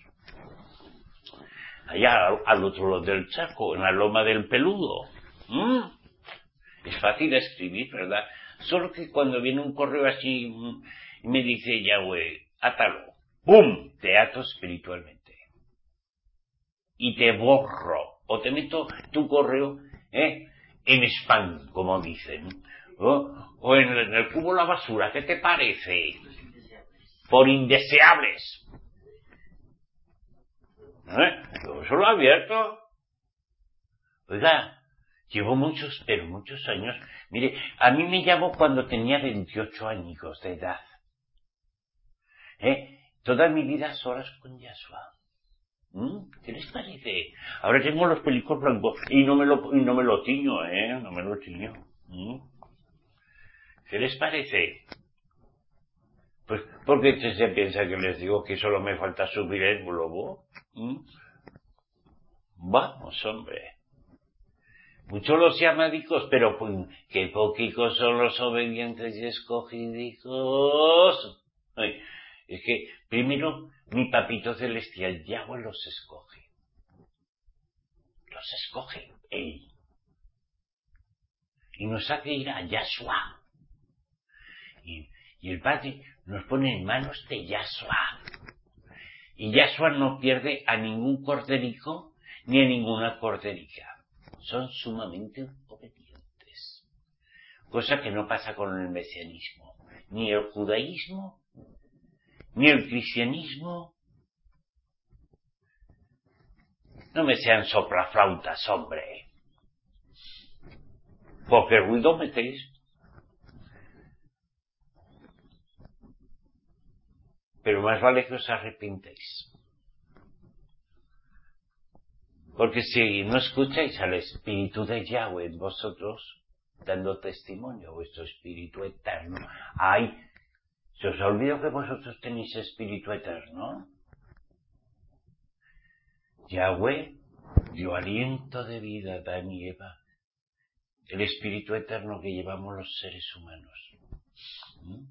Allá al, al otro lado del charco, en la loma del Peludo. ¿Mm? Es fácil escribir, ¿verdad? Solo que cuando viene un correo así y me dice Yahweh, átalo, ¡pum!, te ato espiritualmente. Y te borro. O te meto tu correo, ¿eh?, en spam, como dicen. ¿Oh? O en, en el cubo de la basura. ¿Qué te parece? Por indeseables. ¿Eh? Yo solo abierto. Oiga, llevo muchos, pero muchos años. Mire, a mí me llamó cuando tenía veintiocho años de edad. ¿Eh? Toda mi vida a solas con Yahshua. ¿Mm? ¿Qué les parece? Ahora tengo los pelicos blancos y no me lo, y no me lo tiño, ¿eh? No me lo tiño. ¿Mm? ¿Qué les parece? Pues porque se piensa que les digo que solo me falta subir el globo. ¿Mm? Vamos, hombre. Muchos los llamadicos, pero pues, qué poquicos son los obedientes y escogidicos. Ay, es que, primero, mi papito celestial, Yahweh los escoge. Los escoge él. Y nos hace ir a Yahshua. Y, y el Padre nos pone en manos de Yahshua. Y Yahshua no pierde a ningún corderico ni a ninguna corderica. Son sumamente obedientes. Cosa que no pasa con el mesianismo. Ni el judaísmo, ni el cristianismo. No me sean soplaflautas, hombre. Porque ruido metéis. Pero más vale que os arrepintéis. Porque si no escucháis al Espíritu de Yahweh en vosotros, dando testimonio a vuestro Espíritu eterno, ¡ay! ¿Se os ha olvidado que vosotros tenéis Espíritu eterno? Yahweh dio aliento de vida a Adán y Eva, el Espíritu eterno que llevamos los seres humanos. ¿Mm?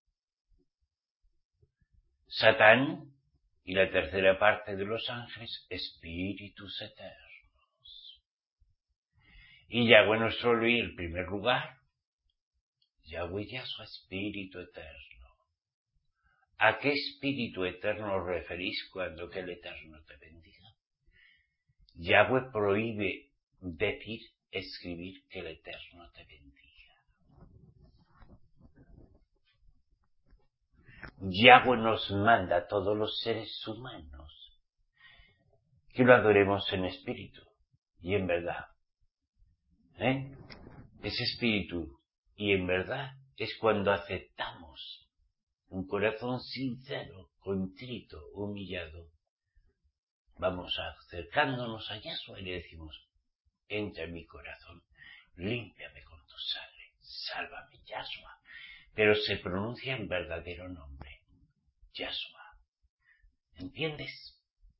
Satán y la tercera parte de los ángeles, espíritus eternos. Y Yahweh nuestro Luis, en primer lugar, Yahweh ya su espíritu eterno. ¿A qué espíritu eterno os referís cuando que el eterno te bendiga? Yahweh prohíbe decir, escribir que el eterno te bendiga. Yahweh nos manda a todos los seres humanos que lo adoremos en espíritu y en verdad. ¿Eh? Ese espíritu y en verdad es cuando aceptamos un corazón sincero, contrito, humillado. Vamos acercándonos a Yahshua y le decimos: entra en mi corazón, límpiame con tu sangre, sálvame, Yahshua. Pero se pronuncia en verdadero nombre, Yahshua. ¿Entiendes?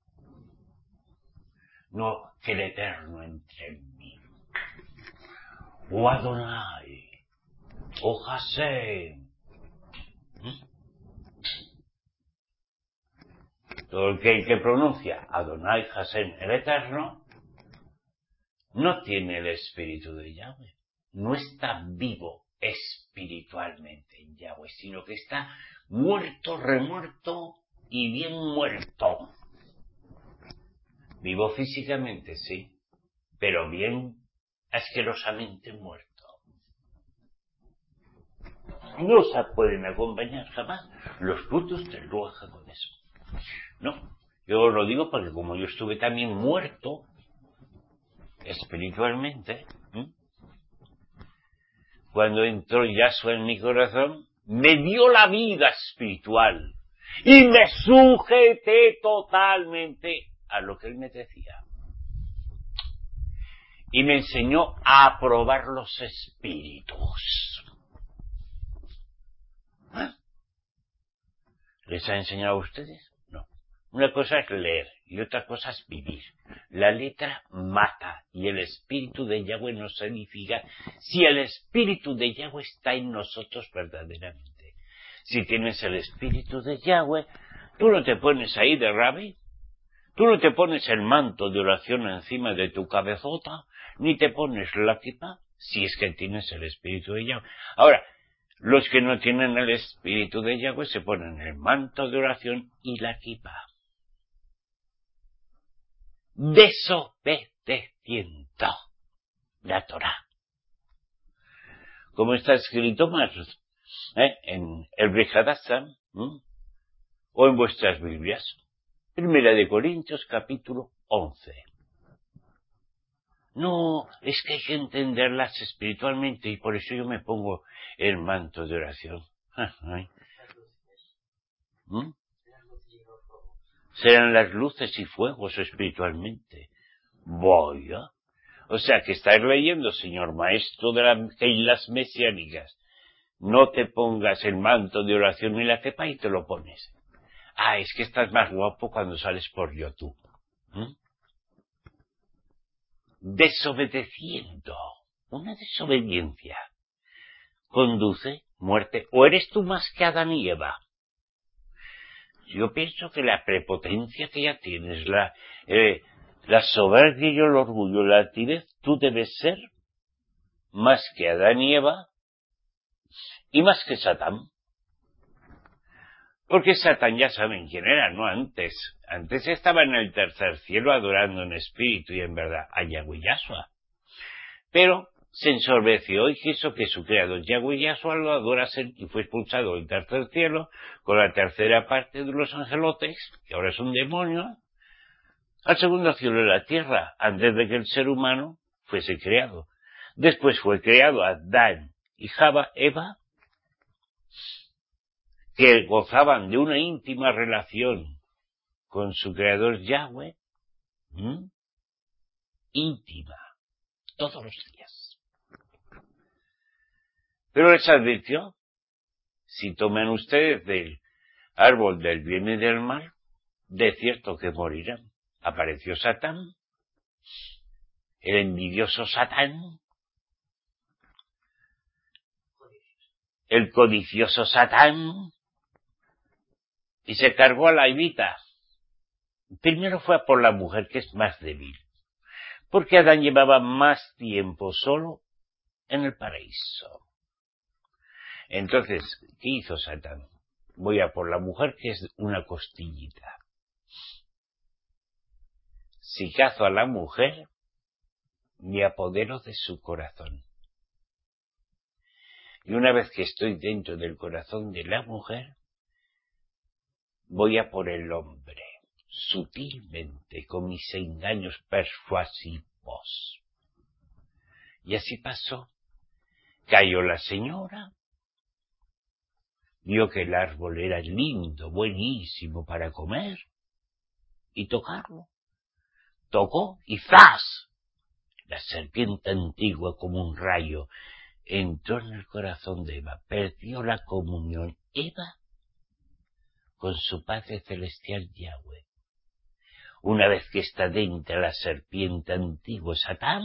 No que el Eterno entre en mí. O Adonai, o Hashem. ¿Mm? Todo el que, el que pronuncia Adonai, Hashem, el Eterno, no tiene el espíritu de Yahweh. No está vivo espiritualmente en Yahweh, sino que está muerto, remuerto y bien muerto. Vivo físicamente, sí, pero bien asquerosamente muerto. No se pueden acompañar jamás los frutos del Ruach HaKodesh. No, yo lo digo porque como yo estuve también muerto espiritualmente, ¿eh? Cuando entró Yahshua en mi corazón, me dio la vida espiritual y me sujeté totalmente a lo que él me decía. Y me enseñó a probar los espíritus. ¿Eh? ¿Les ha enseñado a ustedes? No. Una cosa es leer y otra cosa es vivir. La letra mata y el espíritu de Yahweh nos edifica si el espíritu de Yahweh está en nosotros verdaderamente. Si tienes el espíritu de Yahweh, tú no te pones ahí de rabí, tú no te pones el manto de oración encima de tu cabezota, ni te pones la kippah, si es que tienes el espíritu de Yahweh. Ahora, los que no tienen el espíritu de Yahweh se ponen el manto de oración y la kippah, desobedeciendo la Torah. Como está escrito más ¿eh? en el Brit Hadashah, ¿eh? o en vuestras Biblias. Primera de Corintios, capítulo once. No, es que hay que entenderlas espiritualmente y por eso yo me pongo el manto de oración. ¿Mm? Serán las luces y fuegos espiritualmente. Vaya. O sea que estáis leyendo, señor maestro de las Keilas mesiánicas, no te pongas el manto de oración ni la kepa y te lo pones. Ah, es que estás más guapo cuando sales por YouTube. ¿Mm? Desobedeciendo. Una desobediencia conduce muerte. ¿O eres tú más que Adán y Eva? Yo pienso que la prepotencia que ya tienes, la, eh, la soberbia y el orgullo, la altivez, tú debes ser más que Adán y Eva y más que Satán. Porque Satán ya saben quién era, ¿no? Antes. Antes estaba en el tercer cielo adorando en espíritu y en verdad a Yahweh Yahshua. Pero se ensorbeció y quiso que su creador Yahweh Yahshua lo adorase y fue expulsado del tercer cielo con la tercera parte de los angelotes, que ahora son demonios, al segundo cielo de la tierra, antes de que el ser humano fuese creado. Después fue creado Adán y Java, Eva, que gozaban de una íntima relación con su creador Yahweh, ¿m? íntima, todos los días. Pero les advirtió, si toman ustedes del árbol del bien y del mal, de cierto que morirán. Apareció Satán, el envidioso Satán, el codicioso Satán, y se cargó a la Evita. Primero fue a por la mujer, que es más débil, porque Adán llevaba más tiempo solo en el paraíso. Entonces, ¿qué hizo Satán? Voy a por la mujer, que es una costillita. Si cazo a la mujer, me apodero de su corazón. Y una vez que estoy dentro del corazón de la mujer, voy a por el hombre, sutilmente, con mis engaños persuasivos. Y así pasó. Cayó la señora, vio que el árbol era lindo, buenísimo para comer, y tocarlo. Tocó y ¡zas! La serpiente antigua, como un rayo, entró en el corazón de Eva, perdió la comunión. Eva con su Padre Celestial Yahweh. Una vez que está dentro la serpiente antigua, Satán,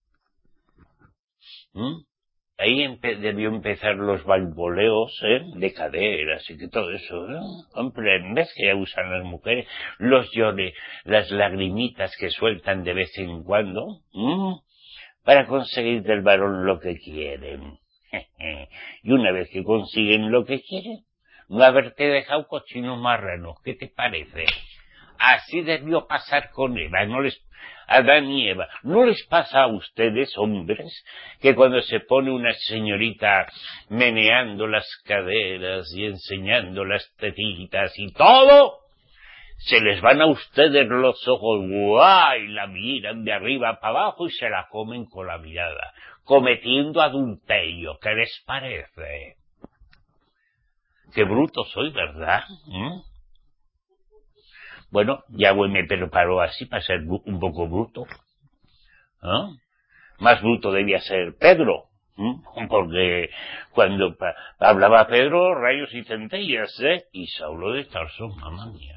¿m? ahí empe debió empezar los balboleos ¿eh? de caderas y que todo eso. ¿eh? Hombre, en vez que usan las mujeres, los llores, las lagrimitas que sueltan de vez en cuando, ¿m? para conseguir del varón lo que quieren. Y una vez que consiguen lo que quieren, no haberte dejado cochinos marranos. ¿Qué te parece? Así debió pasar con Eva, no les, Adán y Eva. ¿No les pasa a ustedes, hombres, que cuando se pone una señorita meneando las caderas y enseñando las tetitas y todo, se les van a ustedes los ojos, guay, la miran de arriba para abajo y se la comen con la mirada, cometiendo adulterio? ¿Qué les parece? Qué bruto soy, ¿verdad? ¿Mm? Bueno, Yahweh me preparó así para ser un poco bruto. ¿Ah? Más bruto debía ser Pedro, ¿Mm? porque cuando hablaba Pedro, rayos y centellas, ¿eh? Y Saulo de Tarso, mamá mía.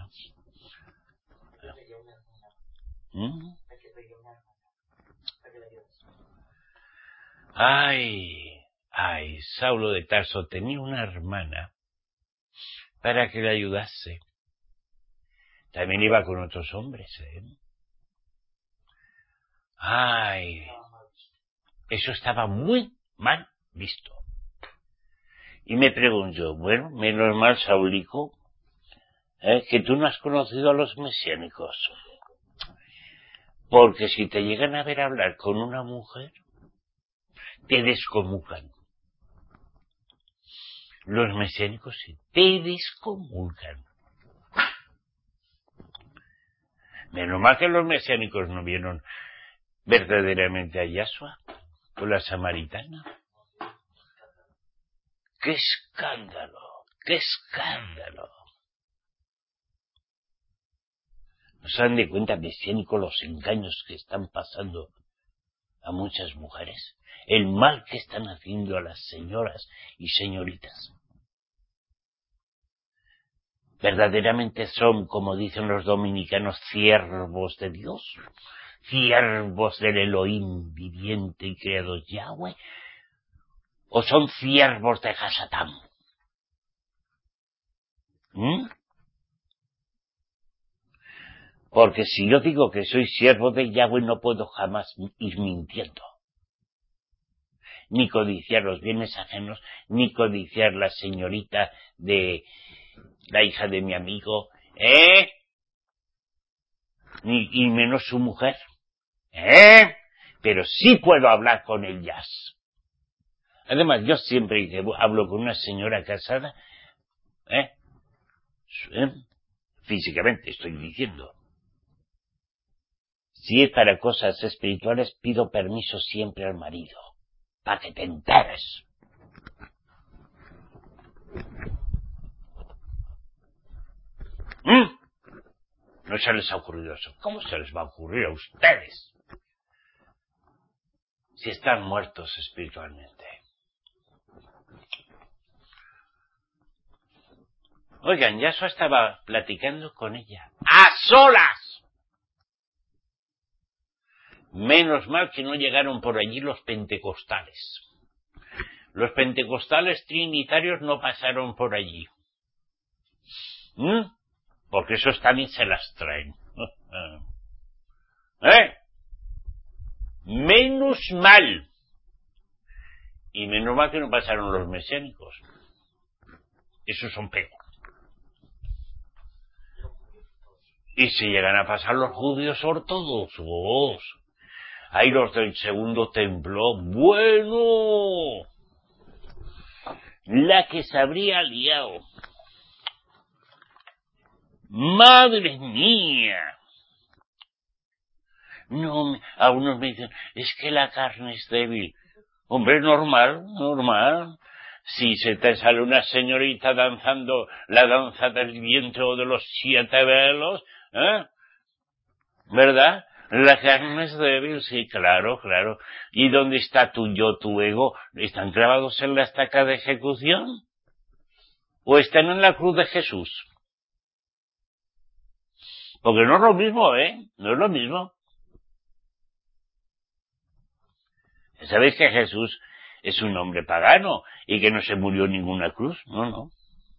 ¿Mm? Ay, ay, Saulo de Tarso tenía una hermana para que le ayudase. También iba con otros hombres, ¿eh? Ay, eso estaba muy mal visto. Y me pregunto, bueno, menos mal, Saulico, ¿eh? que tú no has conocido a los mesiánicos. Porque si te llegan a ver hablar con una mujer, te descomulgan. Los mesiánicos sí, te descomulgan. Menos mal que los mesiánicos no vieron verdaderamente a Yahshua con la samaritana. ¡Qué escándalo! ¡Qué escándalo! ¿No se dan de cuenta, mesiánicos, los engaños que están pasando a muchas mujeres? El mal que están haciendo a las señoras y señoritas. Verdaderamente son, como dicen los dominicanos, siervos de Dios, siervos del Elohim viviente y creador Yahweh, o son siervos de Hasatán. ¿Mm? Porque si yo digo que soy siervo de Yahweh, no puedo jamás ir mintiendo. Ni codiciar los bienes ajenos, ni codiciar la señorita de la hija de mi amigo, ¿eh? Ni, y menos su mujer, ¿eh? Pero sí puedo hablar con ellas. Además, yo siempre que hablo con una señora casada, ¿eh? ¿eh? físicamente estoy diciendo, si es para cosas espirituales, pido permiso siempre al marido, para que te enteres. ¿Mm? No se les ha ocurrido eso. ¿Cómo se les va a ocurrir a ustedes? Si están muertos espiritualmente. Oigan, Yahshua estaba platicando con ella. ¡A solas! Menos mal que no llegaron por allí los pentecostales. Los pentecostales trinitarios no pasaron por allí. ¿Mm? Porque esos también se las traen. ¿Eh? Menos mal. Y menos mal que no pasaron los mesiánicos. Esos son peor. Y si llegan a pasar los judíos ortodoxos, hay los del segundo templo, bueno, la que se habría liado. ¡Madre mía! No, a unos me dicen, es que la carne es débil. Hombre, normal, normal. Si se te sale una señorita danzando la danza del vientre o de los siete velos, ¿eh? ¿Verdad? La carne es débil, sí, claro, claro. ¿Y dónde está tu yo, tu ego? ¿Están clavados en la estaca de ejecución? ¿O están en la cruz de Jesús? Porque no es lo mismo, ¿eh? No es lo mismo. ¿Sabéis que Jesús es un hombre pagano y que no se murió en ninguna cruz? No, no.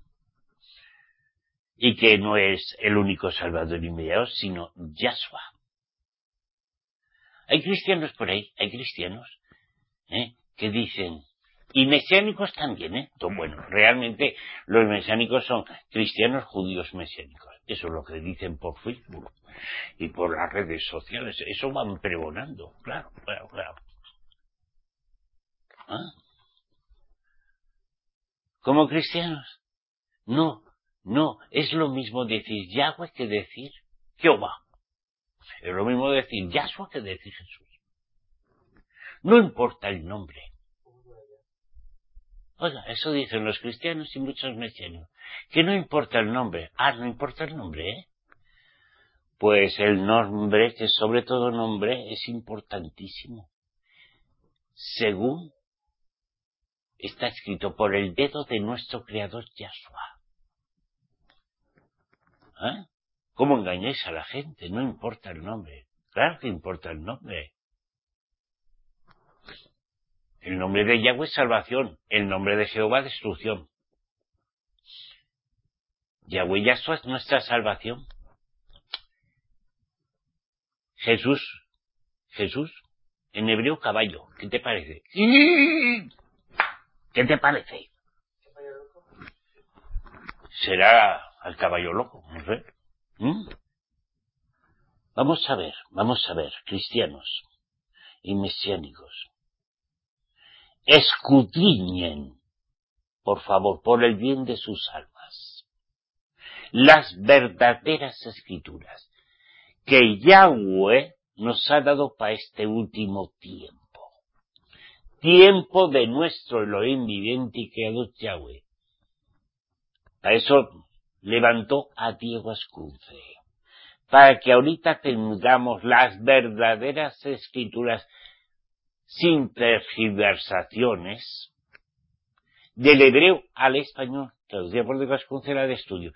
Y que no es el único salvador inmediato, sino Yahshua. Hay cristianos por ahí, hay cristianos, ¿eh? que dicen, y mesiánicos también, ¿eh? Bueno, realmente los mesiánicos son cristianos judíos mesiánicos. Eso es lo que dicen por Facebook y por las redes sociales. Eso van pregonando, claro, claro, claro. ¿Ah? ¿Como cristianos? No, no, es lo mismo decir Yahweh que decir Jehová. Es lo mismo decir Yahshua que decir Jesús. No importa el nombre. Oiga, eso dicen los cristianos y muchos mesiánicos. Que no importa el nombre. Ah, no importa el nombre, ¿eh? Pues el nombre, que sobre todo nombre, es importantísimo. Según está escrito por el dedo de nuestro Creador Yahshua. ¿Eh? ¿Cómo engañáis a la gente? No importa el nombre. Claro que importa el nombre. El nombre de Yahweh es salvación. El nombre de Jehová destrucción. Yahweh Yahshua es nuestra salvación. Jesús, Jesús, en hebreo caballo. ¿Qué te parece? ¿Qué te parece? Será al caballo loco, no sé. ¿Mm? Vamos a ver, vamos a ver, cristianos y mesiánicos. Escudriñen, por favor, por el bien de sus almas, las verdaderas escrituras que Yahweh nos ha dado para este último tiempo. Tiempo de nuestro Elohim viviente y creador Yahweh. Para eso levantó a Diego Ascunce. Para que ahorita tengamos las verdaderas escrituras sin tergiversaciones, del hebreo al español, traducida por Diego Ascunce, la de estudio.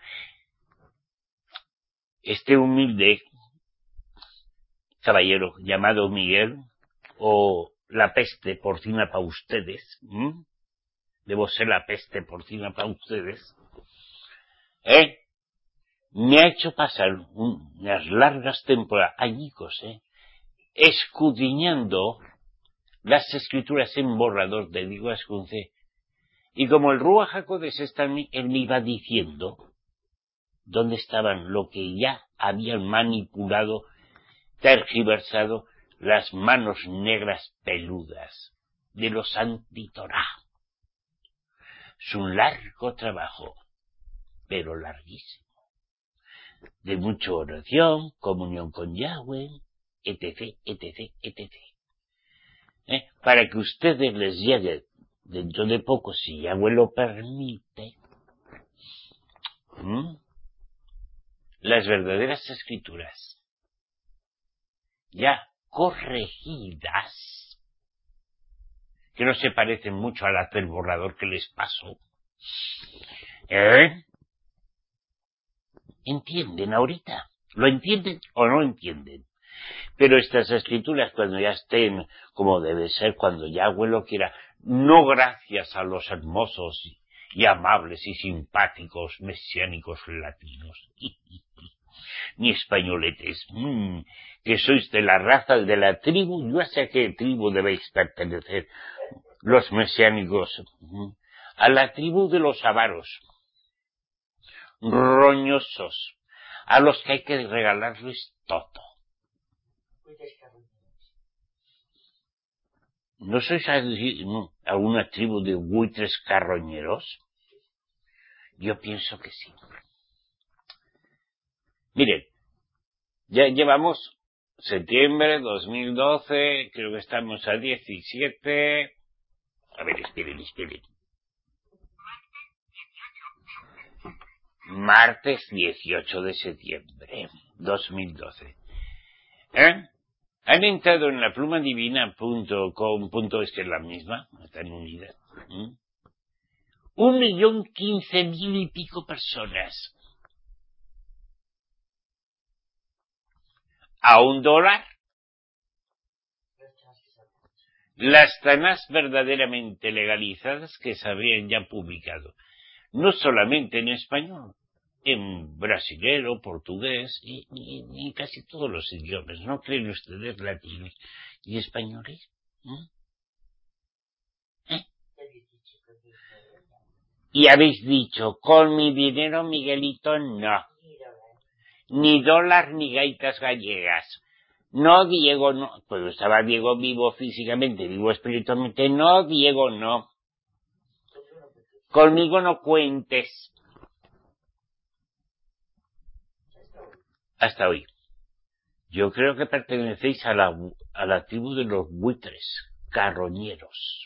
Este humilde caballero llamado Miguel, o la peste porcina para ustedes, ¿m? Debo ser la peste porcina para ustedes, ¿eh? Me ha hecho pasar unas largas temporadas, añicos, ¿eh? escudriñando las escrituras en borrador de Diego Ascunce, y como el Ruach HaKodesh está en mí, él me iba diciendo dónde estaban lo que ya habían manipulado, tergiversado las manos negras peludas de los antitorá. Es un largo trabajo, pero larguísimo, de mucha oración, comunión con Yahweh, etc, etc, etc. ¿Eh? Para que ustedes les llegue dentro de poco, si Yahweh lo permite, ¿m? las verdaderas escrituras, ya corregidas, que no se parecen mucho al aquel borrador que les pasó. ¿Eh? ¿Entienden ahorita? ¿Lo entienden o no entienden? Pero estas escrituras, cuando ya estén como debe ser, cuando Yahweh lo quiera, no gracias a los hermosos y amables y simpáticos mesiánicos latinos, ni españoletes, mmm, que sois de la raza, de la tribu, yo sé a qué tribu debéis pertenecer, los mesiánicos, mmm, a la tribu de los avaros, roñosos, a los que hay que regalarles todo. ¿No sois alguna tribu de buitres carroñeros? Yo pienso que sí. Miren, ya llevamos septiembre dos mil doce, creo que estamos a diecisiete. A ver, esperen, esperen. Martes dieciocho de septiembre dos mil doce. ¿Eh? Han entrado en la plumadivina punto com punto es, que es la misma, están unidas. ¿Mm? Un millón quince mil y pico personas. A un dólar. Las tanas verdaderamente legalizadas que se habían ya publicado. No solamente en español, en brasilero, portugués y, y, y casi todos los idiomas. ¿No creen ustedes latinos y españoles? ¿Eh? ¿Eh? Y habéis dicho, con mi dinero, Miguelito, no. Ni dólar ni gaitas gallegas. No, Diego, no. Pues estaba Diego vivo físicamente, vivo espiritualmente. No, Diego, no. Conmigo no cuentes. Hasta hoy. Yo creo que pertenecéis a la, a la tribu de los buitres, carroñeros.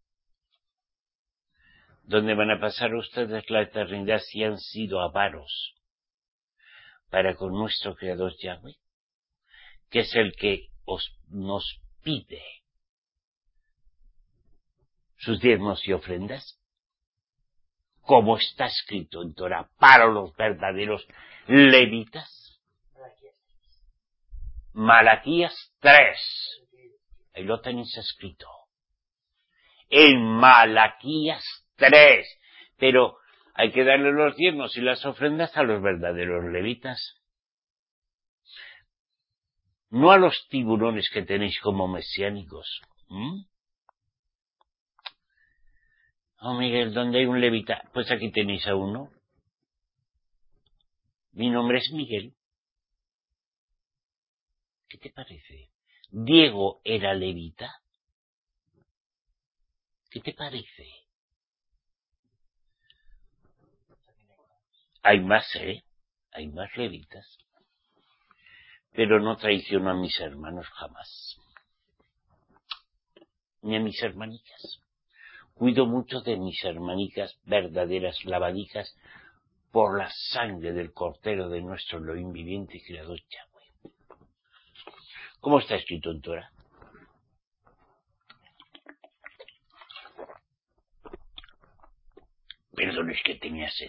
¿Dónde van a pasar ustedes la eternidad si han sido avaros para con nuestro Creador Yahweh, que es el que os, nos pide sus diezmos y ofrendas, como está escrito en Torah, para los verdaderos levitas? Malaquías tres. Ahí lo tenéis escrito. En Malaquías tres. Pero hay que darle los diezmos y las ofrendas a los verdaderos levitas. No a los tiburones que tenéis como mesiánicos. ¿Mm? Oh, Miguel, ¿dónde hay un levita? Pues aquí tenéis a uno. Mi nombre es Miguel. ¿Qué te parece? Diego era levita. ¿Qué te parece? Hay más, ¿eh? Hay más levitas. Pero no traiciono a mis hermanos jamás. Ni a mis hermanicas. Cuido mucho de mis hermanicas verdaderas lavadicas por la sangre del Cordero de nuestro Elohim viviente y Creador Yahweh. ¿Cómo está escrito en Torah? Perdón, es que tenía sed.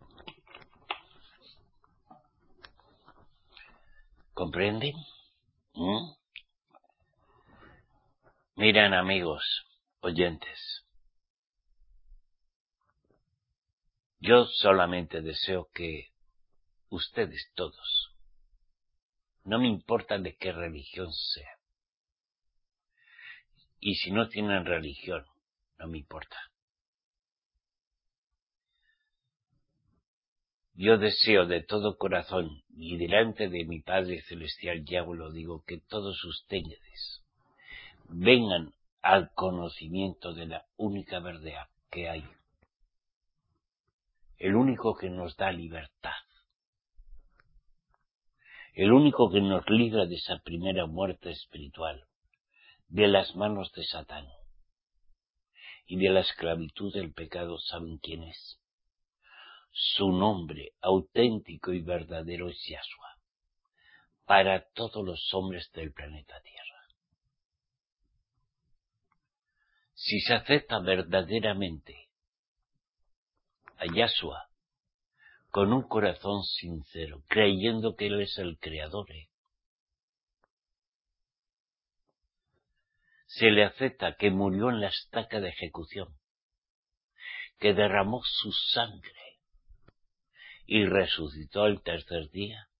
¿Comprenden? ¿Mm? Miren, amigos, oyentes, yo solamente deseo que ustedes todos, no me importa de qué religión sea, y si no tienen religión, no me importa. Yo deseo de todo corazón, y delante de mi Padre Celestial Yahweh lo digo, que todos ustedes vengan al conocimiento de la única verdad que hay, el único que nos da libertad, el único que nos libra de esa primera muerte espiritual, de las manos de Satán y de la esclavitud del pecado. ¿Saben quién es? Su nombre auténtico y verdadero es Yahshua, para todos los hombres del planeta Tierra. Si se acepta verdaderamente a Yahshua con un corazón sincero, creyendo que Él es el Creador, ¿eh? se le acepta que murió en la estaca de ejecución, que derramó su sangre y resucitó el tercer día.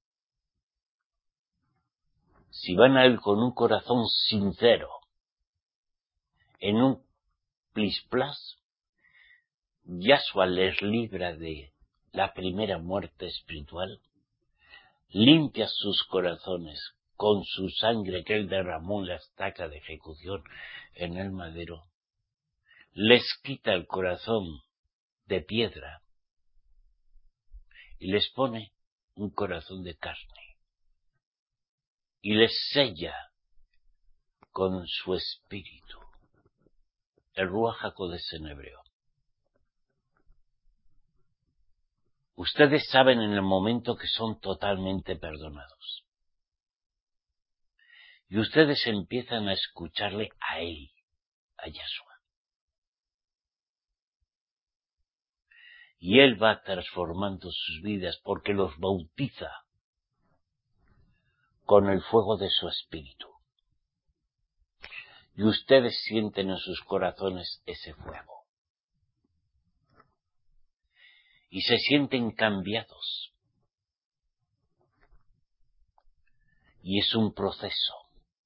Si van a Él con un corazón sincero, en un plis plas, Yahshua les libra de la primera muerte espiritual, limpia sus corazones con su sangre que Él derramó en la estaca de ejecución en el madero, les quita el corazón de piedra y les pone un corazón de carne y les sella con su espíritu, el Ruach HaKodesh en hebreo. Ustedes saben en el momento que son totalmente perdonados. Y ustedes empiezan a escucharle a él, a Yahshua. Y él va transformando sus vidas porque los bautiza con el fuego de su espíritu. Y ustedes sienten en sus corazones ese fuego. Y se sienten cambiados. Y es un proceso.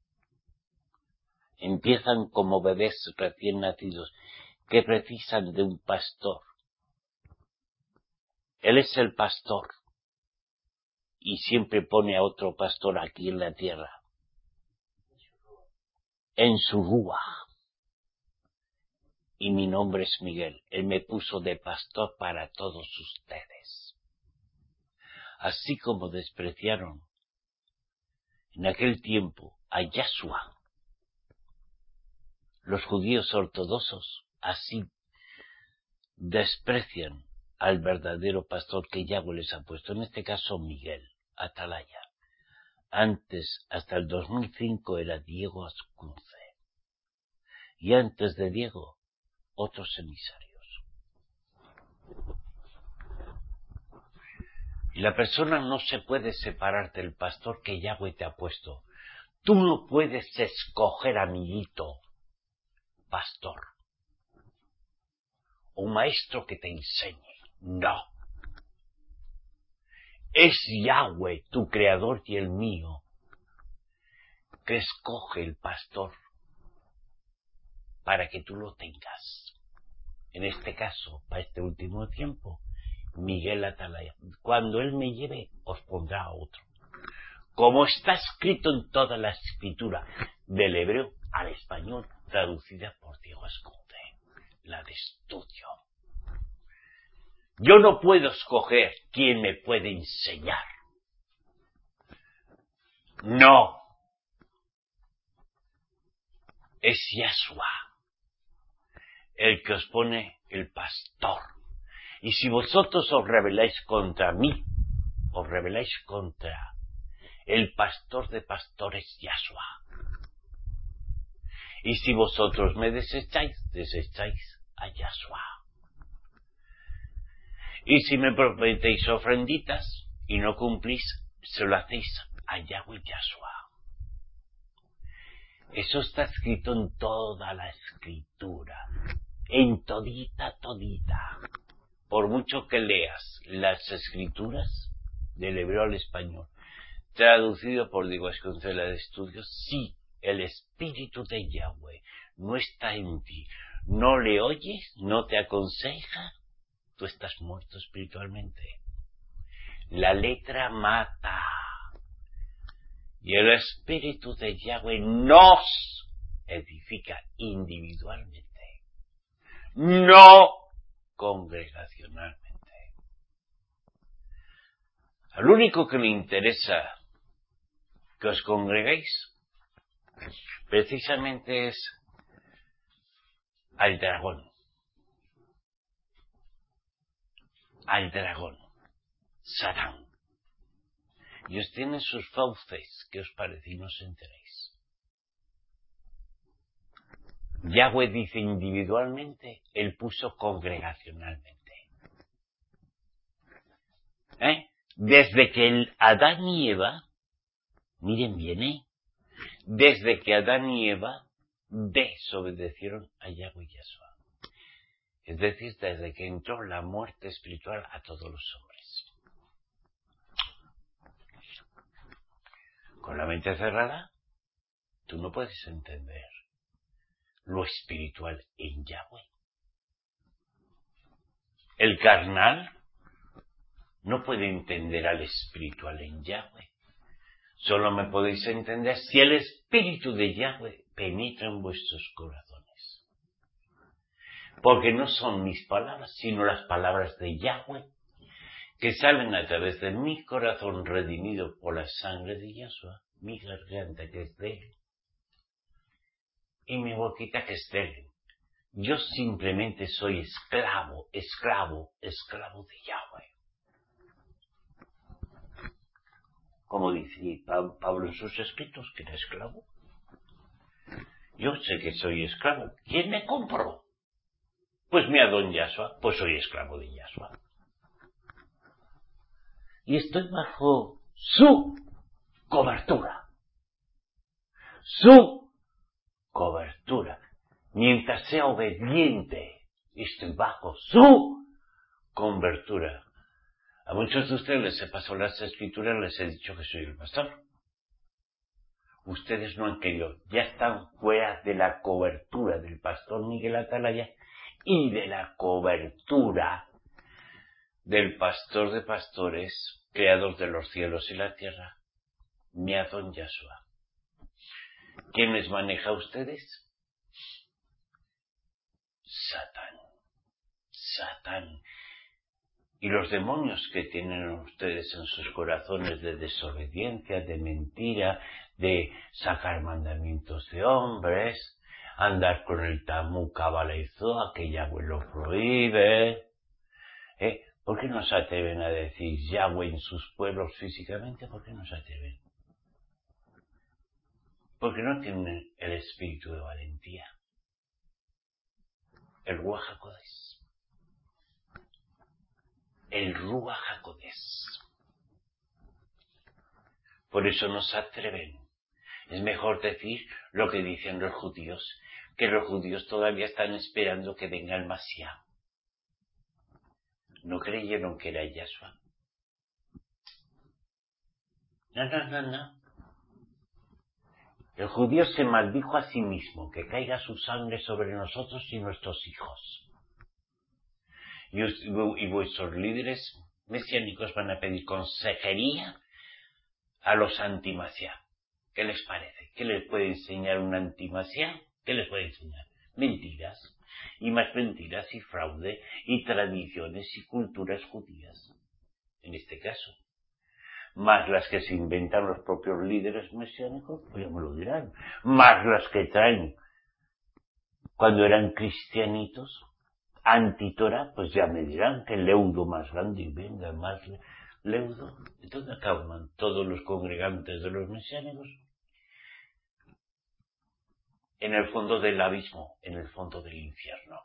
Empiezan como bebés recién nacidos que precisan de un pastor. Él es el pastor y siempre pone a otro pastor aquí en la tierra, en su ruaj. Y mi nombre es Miguel. Él me puso de pastor para todos ustedes. Así como despreciaron en aquel tiempo a Yahshua, los judíos ortodoxos, así desprecian al verdadero pastor que Yahweh les ha puesto, en este caso Miguel, Atalaya. Antes, hasta el dos mil cinco, era Diego Ascunce. Y antes de Diego, otros emisarios. Y la persona no se puede separar del pastor que Yahweh te ha puesto. Tú no puedes escoger, amiguito, pastor, un maestro que te enseñe. No. Es Yahweh, tu creador y el mío, que escoge el pastor para que tú lo tengas. En este caso, para este último tiempo, Miguel Atalaya. Cuando él me lleve, os pondrá a otro. Como está escrito en toda la escritura, del hebreo al español, traducida por Diego Ascunce, la de estudio. Yo no puedo escoger quién me puede enseñar. No. Es Yahshua el que os pone el pastor. Y si vosotros os rebeláis contra mí, os rebeláis contra el pastor de pastores, Yahshua. Y si vosotros me desecháis, desecháis a Yahshua. Y si me prometéis ofrenditas y no cumplís, se lo hacéis a Yahweh Yahshua. Eso está escrito en toda la escritura, en todita, todita. Por mucho que leas las escrituras, del hebreo al español, traducido por Diego Ascunce de Estudios, si el espíritu de Yahweh no está en ti, no le oyes, no te aconseja, tú estás muerto espiritualmente. La letra mata. Y el espíritu de Yahweh nos edifica individualmente, no congregacionalmente. Al único que le interesa que os congreguéis, precisamente es al dragón. Al dragón. Satán. Y os tienen sus fauces, ¿qué os parece? Y no os enteréis. Yahweh dice individualmente, él puso congregacionalmente. ¿Eh? Desde que el Adán y Eva, miren bien, ¿eh? Desde que Adán y Eva desobedecieron a Yahweh Yahshua. Es decir, desde que entró la muerte espiritual a todos los hombres. Con la mente cerrada, tú no puedes entender lo espiritual en Yahweh. El carnal no puede entender al espiritual en Yahweh. Solo me podéis entender si el espíritu de Yahweh penetra en vuestros corazones. Porque no son mis palabras, sino las palabras de Yahweh que salen a través de mi corazón redimido por la sangre de Yahshua, mi garganta que es de él, y mi boquita que es de él. Yo simplemente soy esclavo, esclavo, esclavo de Yahweh. Como dice Pablo en sus escritos, que era esclavo. Yo sé que soy esclavo. ¿Quién me compró? Pues mi Adón Yahshua, pues soy esclavo de Yahshua. Y estoy bajo su cobertura. Su cobertura. Mientras sea obediente, estoy bajo su cobertura. A muchos de ustedes les he pasado las escrituras, les he dicho que soy el pastor. Ustedes no han querido, ya están fuera de la cobertura del pastor Miguel Atalaya y de la cobertura del pastor de pastores, creador de los cielos y la tierra, mi Adón Yahshua. ¿Quién les maneja a ustedes? Satán. Satán. Y los demonios que tienen ustedes en sus corazones de desobediencia, de mentira, de sacar mandamientos de hombres, andar con el Talmud Cábala y Zohar, que Yahweh lo prohíbe. ¿Eh? ¿Por qué no se atreven a decir Yahweh en sus pueblos físicamente? ¿Por qué no se atreven? Porque no tienen el espíritu de valentía. El Ruach HaKodesh. El Ruach HaKodesh. Por eso no se atreven. Es mejor decir lo que dicen los judíos, que los judíos todavía están esperando que venga el Mashiach. No creyeron que era Yahshua. No, no, no, no. El judío se maldijo a sí mismo, que caiga su sangre sobre nosotros y nuestros hijos. Y, y vuestros líderes mesiánicos van a pedir consejería a los antimasiá. ¿Qué les parece? ¿Qué les puede enseñar un antimasiá? ¿Qué les puede enseñar? Mentiras. Y más mentiras y fraude y tradiciones y culturas judías. En este caso. Más las que se inventan los propios líderes mesiánicos, pues ya me lo dirán. Más las que traen cuando eran cristianitos, antitora, pues ya me dirán que leudo más grande y venga más leudo. Entonces acaban todos los congregantes de los mesiánicos en el fondo del abismo, en el fondo del infierno.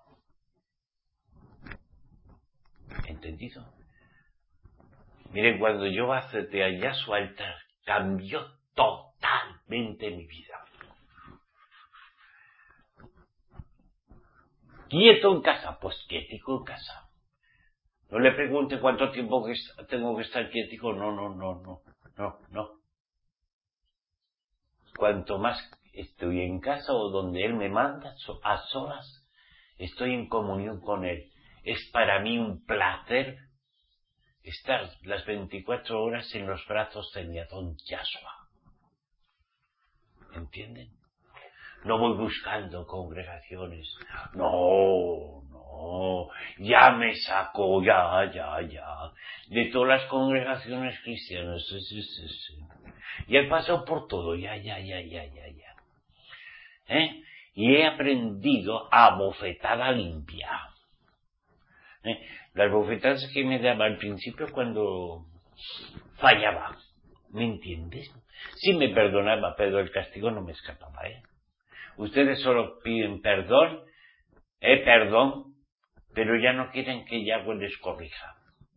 ¿Entendido? Miren, cuando yo acepté a Yahshua, él cambió totalmente mi vida. ¿Quieto en casa? Pues quietico en casa. No le pregunte cuánto tiempo que tengo que estar quietico. No, no, no, no, no, no. Cuanto más estoy en casa o donde él me manda, a solas, estoy en comunión con él. Es para mí un placer estar las veinticuatro horas en los brazos de mi Adón Yahshua. ¿Entienden? No voy buscando congregaciones. No, no. Ya me sacó, ya, ya, ya. De todas las congregaciones cristianas. Sí, sí, sí, sí. Ya he pasado por todo. Ya, ya, ya, ya, ya, ya. ¿Eh? Y he aprendido a bofetada limpia. ¿Eh? Las bofetadas que me daba al principio cuando fallaba. ¿Me entiendes? Sí me perdonaba, pero el castigo no me escapaba, ¿eh? Ustedes solo piden perdón, eh, perdón, pero ya no quieren que Yahweh les corrija.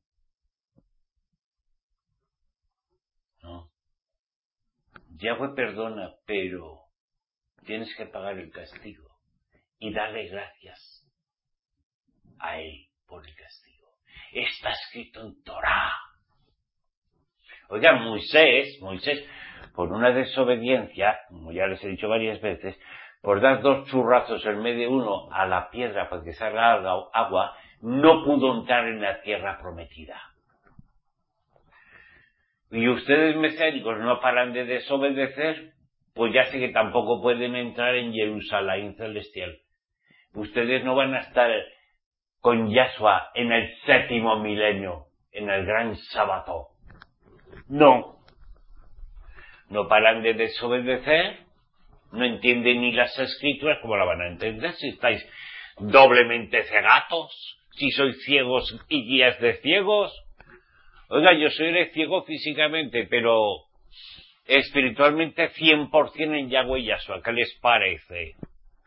No. Yahweh perdona, pero tienes que pagar el castigo y darle gracias a él por el castigo. Está escrito en Torah. Oigan, Moisés, Moisés, por una desobediencia, como ya les he dicho varias veces, por dar dos churrazos en medio de uno a la piedra para que salga agua, no pudo entrar en la tierra prometida. Y ustedes mesiánicos no paran de desobedecer, pues ya sé que tampoco pueden entrar en Jerusalén celestial. Ustedes no van a estar con Yahshua en el séptimo milenio, en el gran sábado. No. No paran de desobedecer, no entienden ni las escrituras, ¿cómo la van a entender si estáis doblemente cegatos? Si sois ciegos y guías de ciegos. Oiga, yo soy de ciego físicamente, pero espiritualmente cien por ciento en Yahweh y Yahshua. ¿Qué les parece?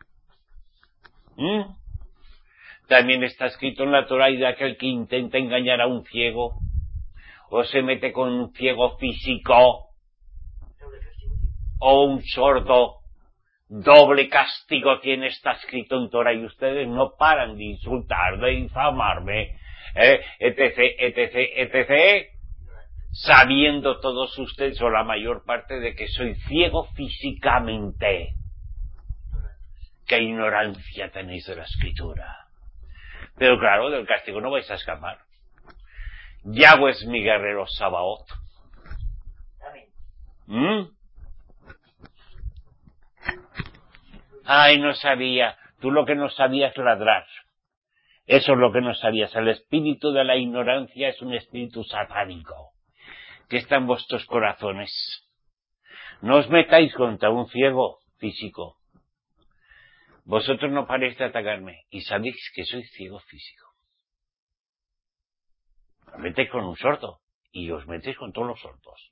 ¿Mm? También está escrito en la Torah y de aquel que intenta engañar a un ciego o se mete con un ciego físico o un sordo, doble castigo tiene, está escrito en Torah, y ustedes no paran de insultar, de infamarme, eh, etc, etc, etc, sabiendo todos ustedes, o la mayor parte, de que soy ciego físicamente. Qué ignorancia tenéis de la escritura. Pero claro, del castigo no vais a escapar. Yahweh es mi guerrero Sabaoth. ¿Mm? Ay, no sabía. Tú lo que no sabías es ladrar. Eso es lo que no sabías. El espíritu de la ignorancia es un espíritu satánico que está en vuestros corazones. No os metáis contra un ciego físico. Vosotros no paréis de atacarme y sabéis que soy ciego físico. Os metéis con un sordo y os metéis con todos los sordos.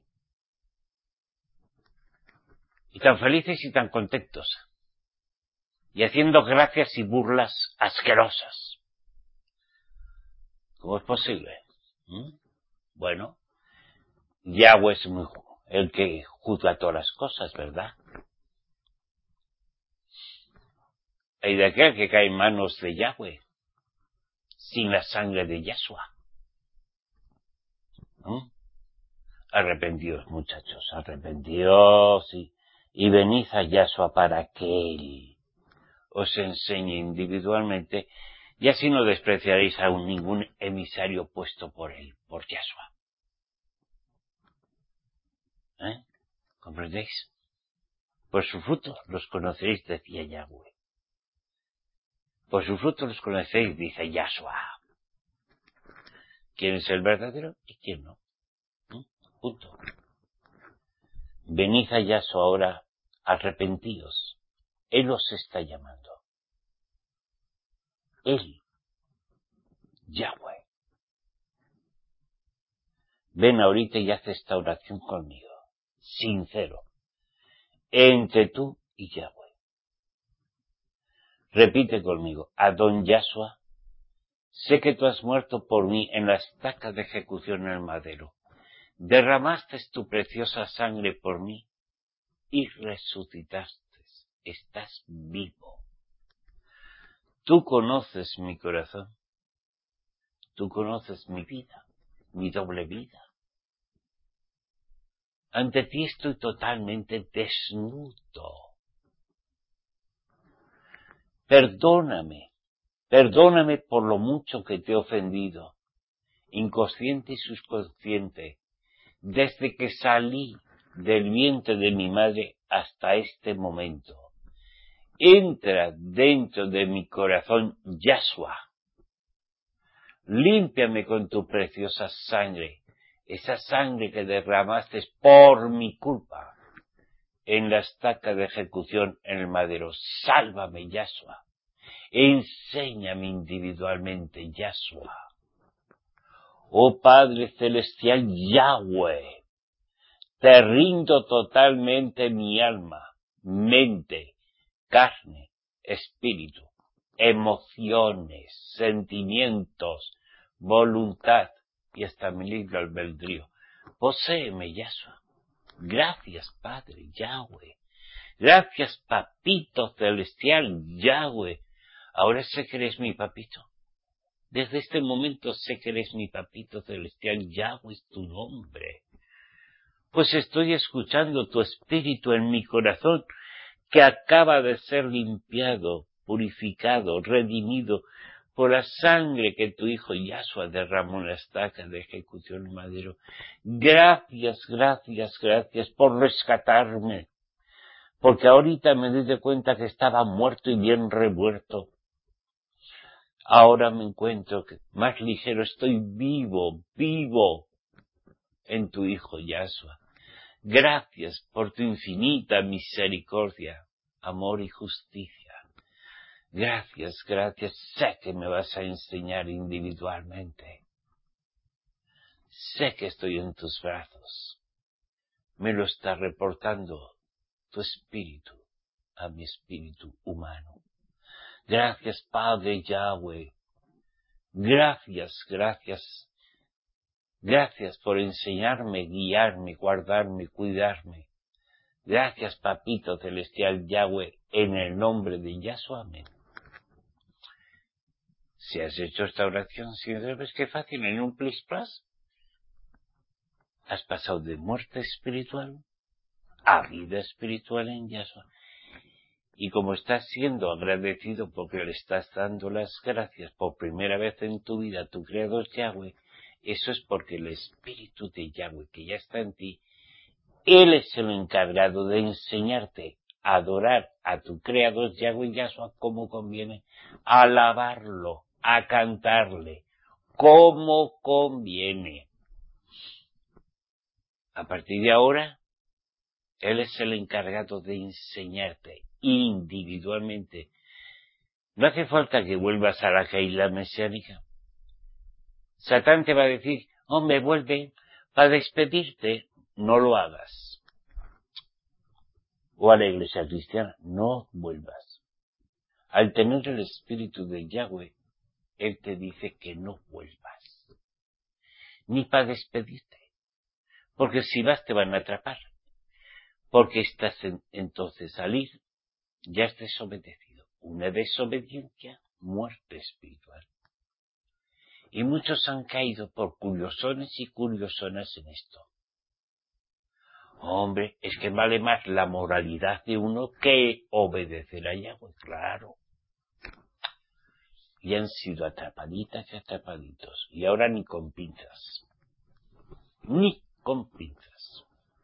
Y tan felices y tan contentos. Y haciendo gracias y burlas asquerosas. ¿Cómo es posible? ¿Mm? Bueno, Yahweh es muy, el que juzga todas las cosas, ¿verdad? Hay de aquel que cae en manos de Yahweh, sin la sangre de Yahshua. ¿Mm? Arrepentidos, muchachos, arrepentidos y, y venid a Yahshua para que Él os enseñe individualmente, y así no despreciaréis a un, ningún emisario puesto por Él, por Yahshua. ¿Eh? ¿Comprendéis? Por su fruto los conoceréis, decía Yahweh. Por su fruto los conocéis, dice Yahshua. ¿Quién es el verdadero y quién no? ¿Mm? Punto. Venid a Yahshua ahora, arrepentíos. Él os está llamando. Él, Yahweh. Ven ahorita y haz esta oración conmigo. Sincero. Entre tú y Yahweh. Repite conmigo. Adón Yahshua, sé que tú has muerto por mí en la estaca de ejecución en el madero. Derramaste tu preciosa sangre por mí y resucitaste. Estás vivo. Tú conoces mi corazón. Tú conoces mi vida, mi doble vida. Ante ti estoy totalmente desnudo. Perdóname, perdóname por lo mucho que te he ofendido, inconsciente y subconsciente, desde que salí del vientre de mi madre hasta este momento. Entra dentro de mi corazón, Yahshua. Límpiame con tu preciosa sangre, esa sangre que derramaste por mi culpa en la estaca de ejecución en el madero. Sálvame, Yahshua. Enséñame individualmente, Yahshua. Oh Padre Celestial, Yahweh, te rindo totalmente mi alma, mente, carne, espíritu, emociones, sentimientos, voluntad y hasta mi libre albedrío. Poséeme, Yahshua. Gracias, Padre, Yahweh. Gracias, Papito Celestial, Yahweh. Ahora sé que eres mi papito. Desde este momento sé que eres mi Papito Celestial, Yahweh es tu nombre. Pues estoy escuchando tu espíritu en mi corazón, que acaba de ser limpiado, purificado, redimido por la sangre que tu Hijo Yahshua derramó en la estaca de ejecución en madero. Gracias, gracias, gracias por rescatarme, porque ahorita me doy de cuenta que estaba muerto y bien revuelto. Ahora me encuentro más ligero, estoy vivo, vivo en tu Hijo Yahshua. Gracias por tu infinita misericordia, amor y justicia. Gracias, gracias. Sé que me vas a enseñar individualmente. Sé que estoy en tus brazos. Me lo está reportando tu espíritu a mi espíritu humano. Gracias, Padre Yahweh. Gracias, gracias. Gracias por enseñarme, guiarme, guardarme, cuidarme. Gracias, Papito Celestial Yahweh, en el nombre de Yahshua. Amén. Si has hecho esta oración, si ves qué fácil, en un plis plas, has pasado de muerte espiritual a vida espiritual en Yahshua. Y como estás siendo agradecido porque le estás dando las gracias por primera vez en tu vida a tu Creador Yahweh, eso es porque el Espíritu de Yahweh que ya está en ti, Él es el encargado de enseñarte a adorar a tu Creador Yahweh Yahshua como conviene, a alabarlo, a cantarle, como conviene. A partir de ahora, Él es el encargado de enseñarte individualmente. No hace falta que vuelvas a la Keilah mesiánica. Satán te va a decir, hombre, vuelve para despedirte. No lo hagas. O a la iglesia cristiana, no vuelvas. Al tener el espíritu de Yahweh, Él te dice que no vuelvas. Ni para despedirte. Porque si vas te van a atrapar. Porque estás en, entonces salir, ya has desobedecido. Una desobediencia, muerte espiritual. Y muchos han caído por curiosones y curiosonas en esto. Hombre, es que vale más la moralidad de uno que obedecer a Yahweh, claro. Y han sido atrapaditas y atrapaditos. Y ahora ni con pinzas. Ni con pinzas.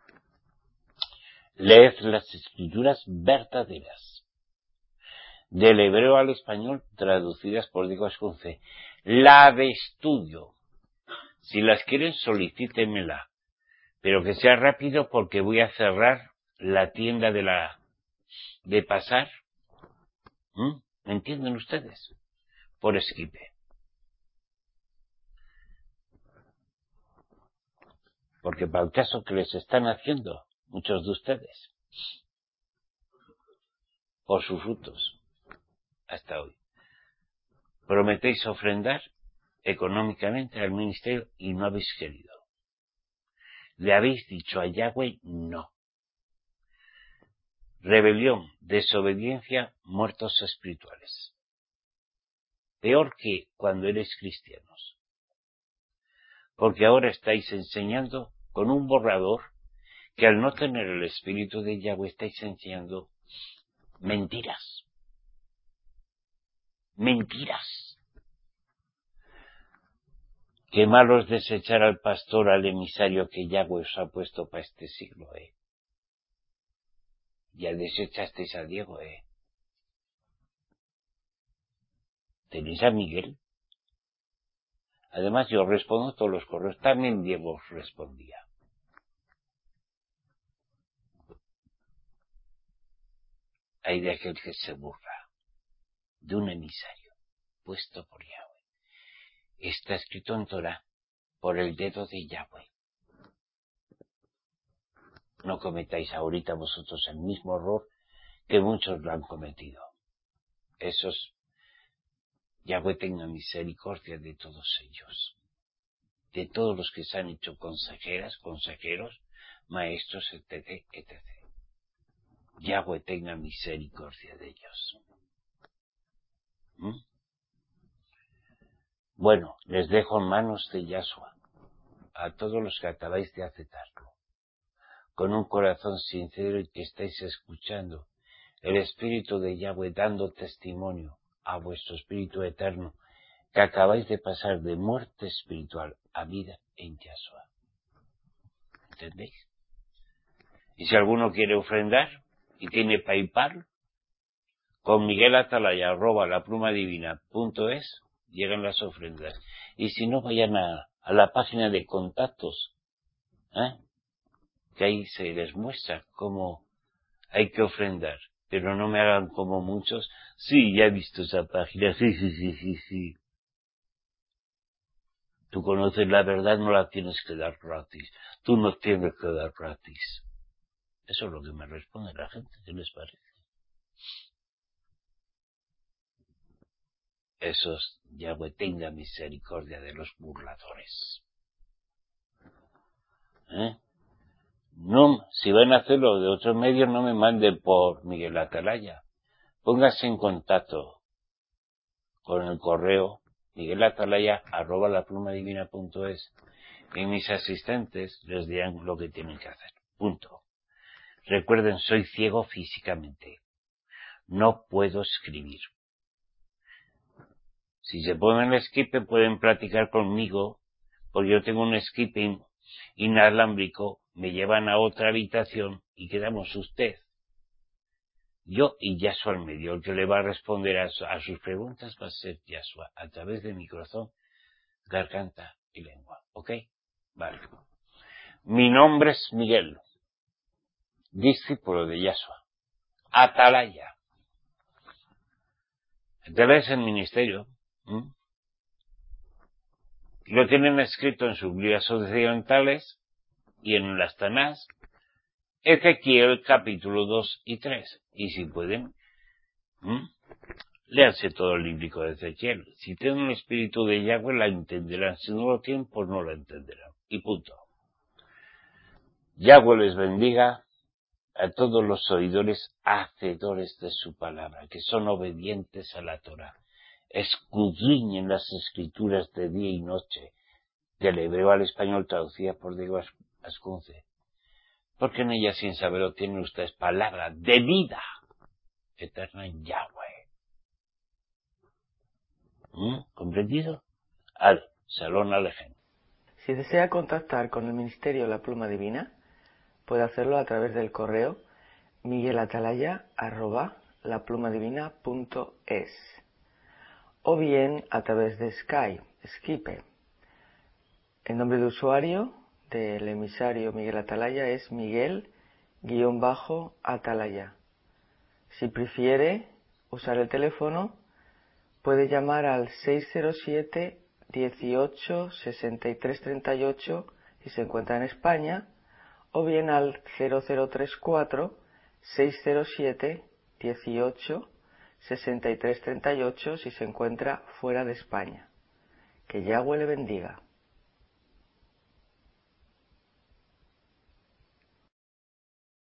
Leed las escrituras verdaderas. Del hebreo al español, traducidas por Diego Ascunce. La de estudio. Si las quieren, solicítenmela. Pero que sea rápido porque voy a cerrar la tienda de la de pasar. ¿Mm? ¿Me entienden ustedes? Por Skype. Porque para el caso que les están haciendo muchos de ustedes. Por sus frutos. Hasta hoy. Prometéis ofrendar económicamente al ministerio y no habéis querido. Le habéis dicho a Yahweh no. Rebelión, desobediencia, muertos espirituales. Peor que cuando eres cristianos. Porque ahora estáis enseñando con un borrador que al no tener el espíritu de Yahweh estáis enseñando mentiras. Mentiras. Qué malo es desechar al pastor, al emisario que Yahweh os ha puesto para este siglo, eh. Ya desechasteis a Diego, eh. ¿Tenéis a Miguel? Además, yo respondo todos los correos. También Diego os respondía. Hay de aquel que se burla de un emisario puesto por Yahweh. Está escrito en Torah por el dedo de Yahweh. No cometáis ahorita vosotros el mismo error que muchos lo han cometido. Esos, Yahweh tenga misericordia de todos ellos. De todos los que se han hecho consejeras, consejeros, maestros, etcétera, etcétera. Yahweh tenga misericordia de ellos. ¿Mm? Bueno, les dejo en manos de Yahshua a todos los que acabáis de aceptarlo. Con un corazón sincero y que estáis escuchando el Espíritu de Yahweh dando testimonio a vuestro Espíritu eterno que acabáis de pasar de muerte espiritual a vida en Yahshua. ¿Entendéis? Y si alguno quiere ofrendar y tiene PayPal, con Miguel Atalaya arroba la pluma divina punto es, llegan las ofrendas. Y si no, vayan a, a la página de contactos, ¿eh? Que ahí se les muestra cómo hay que ofrendar. Pero no me hagan como muchos. Sí, ya he visto esa página. Sí, sí, sí, sí, sí. Tú conoces la verdad, no la tienes que dar gratis. Tú no tienes que dar gratis. Eso es lo que me responde la gente. ¿Qué les parece? Esos Yahweh tenga misericordia de los burladores. ¿Eh? No, si van a hacerlo de otros medios, no me manden por Miguel Atalaya. Póngase en contacto con el correo miguelatalaya arroba laplumadivina.es y mis asistentes les dirán lo que tienen que hacer. Punto. Recuerden, soy ciego físicamente. No puedo escribir. Si se ponen el Skype pueden platicar conmigo, porque yo tengo un Skype inalámbrico, me llevan a otra habitación y quedamos usted, yo y Yahshua al medio. El que le va a responder a, a sus preguntas va a ser Yahshua, a través de mi corazón, garganta y lengua. ¿Ok? Vale. Mi nombre es Miguel, discípulo de Yahshua. Atalaya. Atalaya es el ministerio. ¿Mm? Lo tienen escrito en sus Biblias occidentales y en las Tanás, Ezequiel capítulo dos y tres. Y si pueden, ¿m? léanse todo el líbrico de Ezequiel. Si tienen un espíritu de Yahweh la entenderán. Si no lo tienen, pues no la entenderán. Y punto. Yahweh les bendiga a todos los oidores hacedores de su palabra, que son obedientes a la Torah. Escudriñen las escrituras de día y noche, del hebreo al español traducida por Diego Ascunce. Porque en ella, sin saberlo, tienen ustedes palabra de vida eterna en Yahweh. ¿Mm? ¿Comprendido? Al Salón Alejandro. Si desea contactar con el Ministerio La Pluma Divina, puede hacerlo a través del correo miguelatalaya arroba laplumadivina.es o bien a través de Skype, Skype. El nombre de usuario del emisario Miguel Atalaya es Miguel-Atalaya. Si prefiere usar el teléfono, puede llamar al seis cero siete, dieciocho, sesenta y tres treinta y ocho si se encuentra en España, o bien al cero cero tres cuatro, seis cero siete, dieciocho, sesenta y tres treinta y ocho si se encuentra fuera de España. Que Yahweh le bendiga.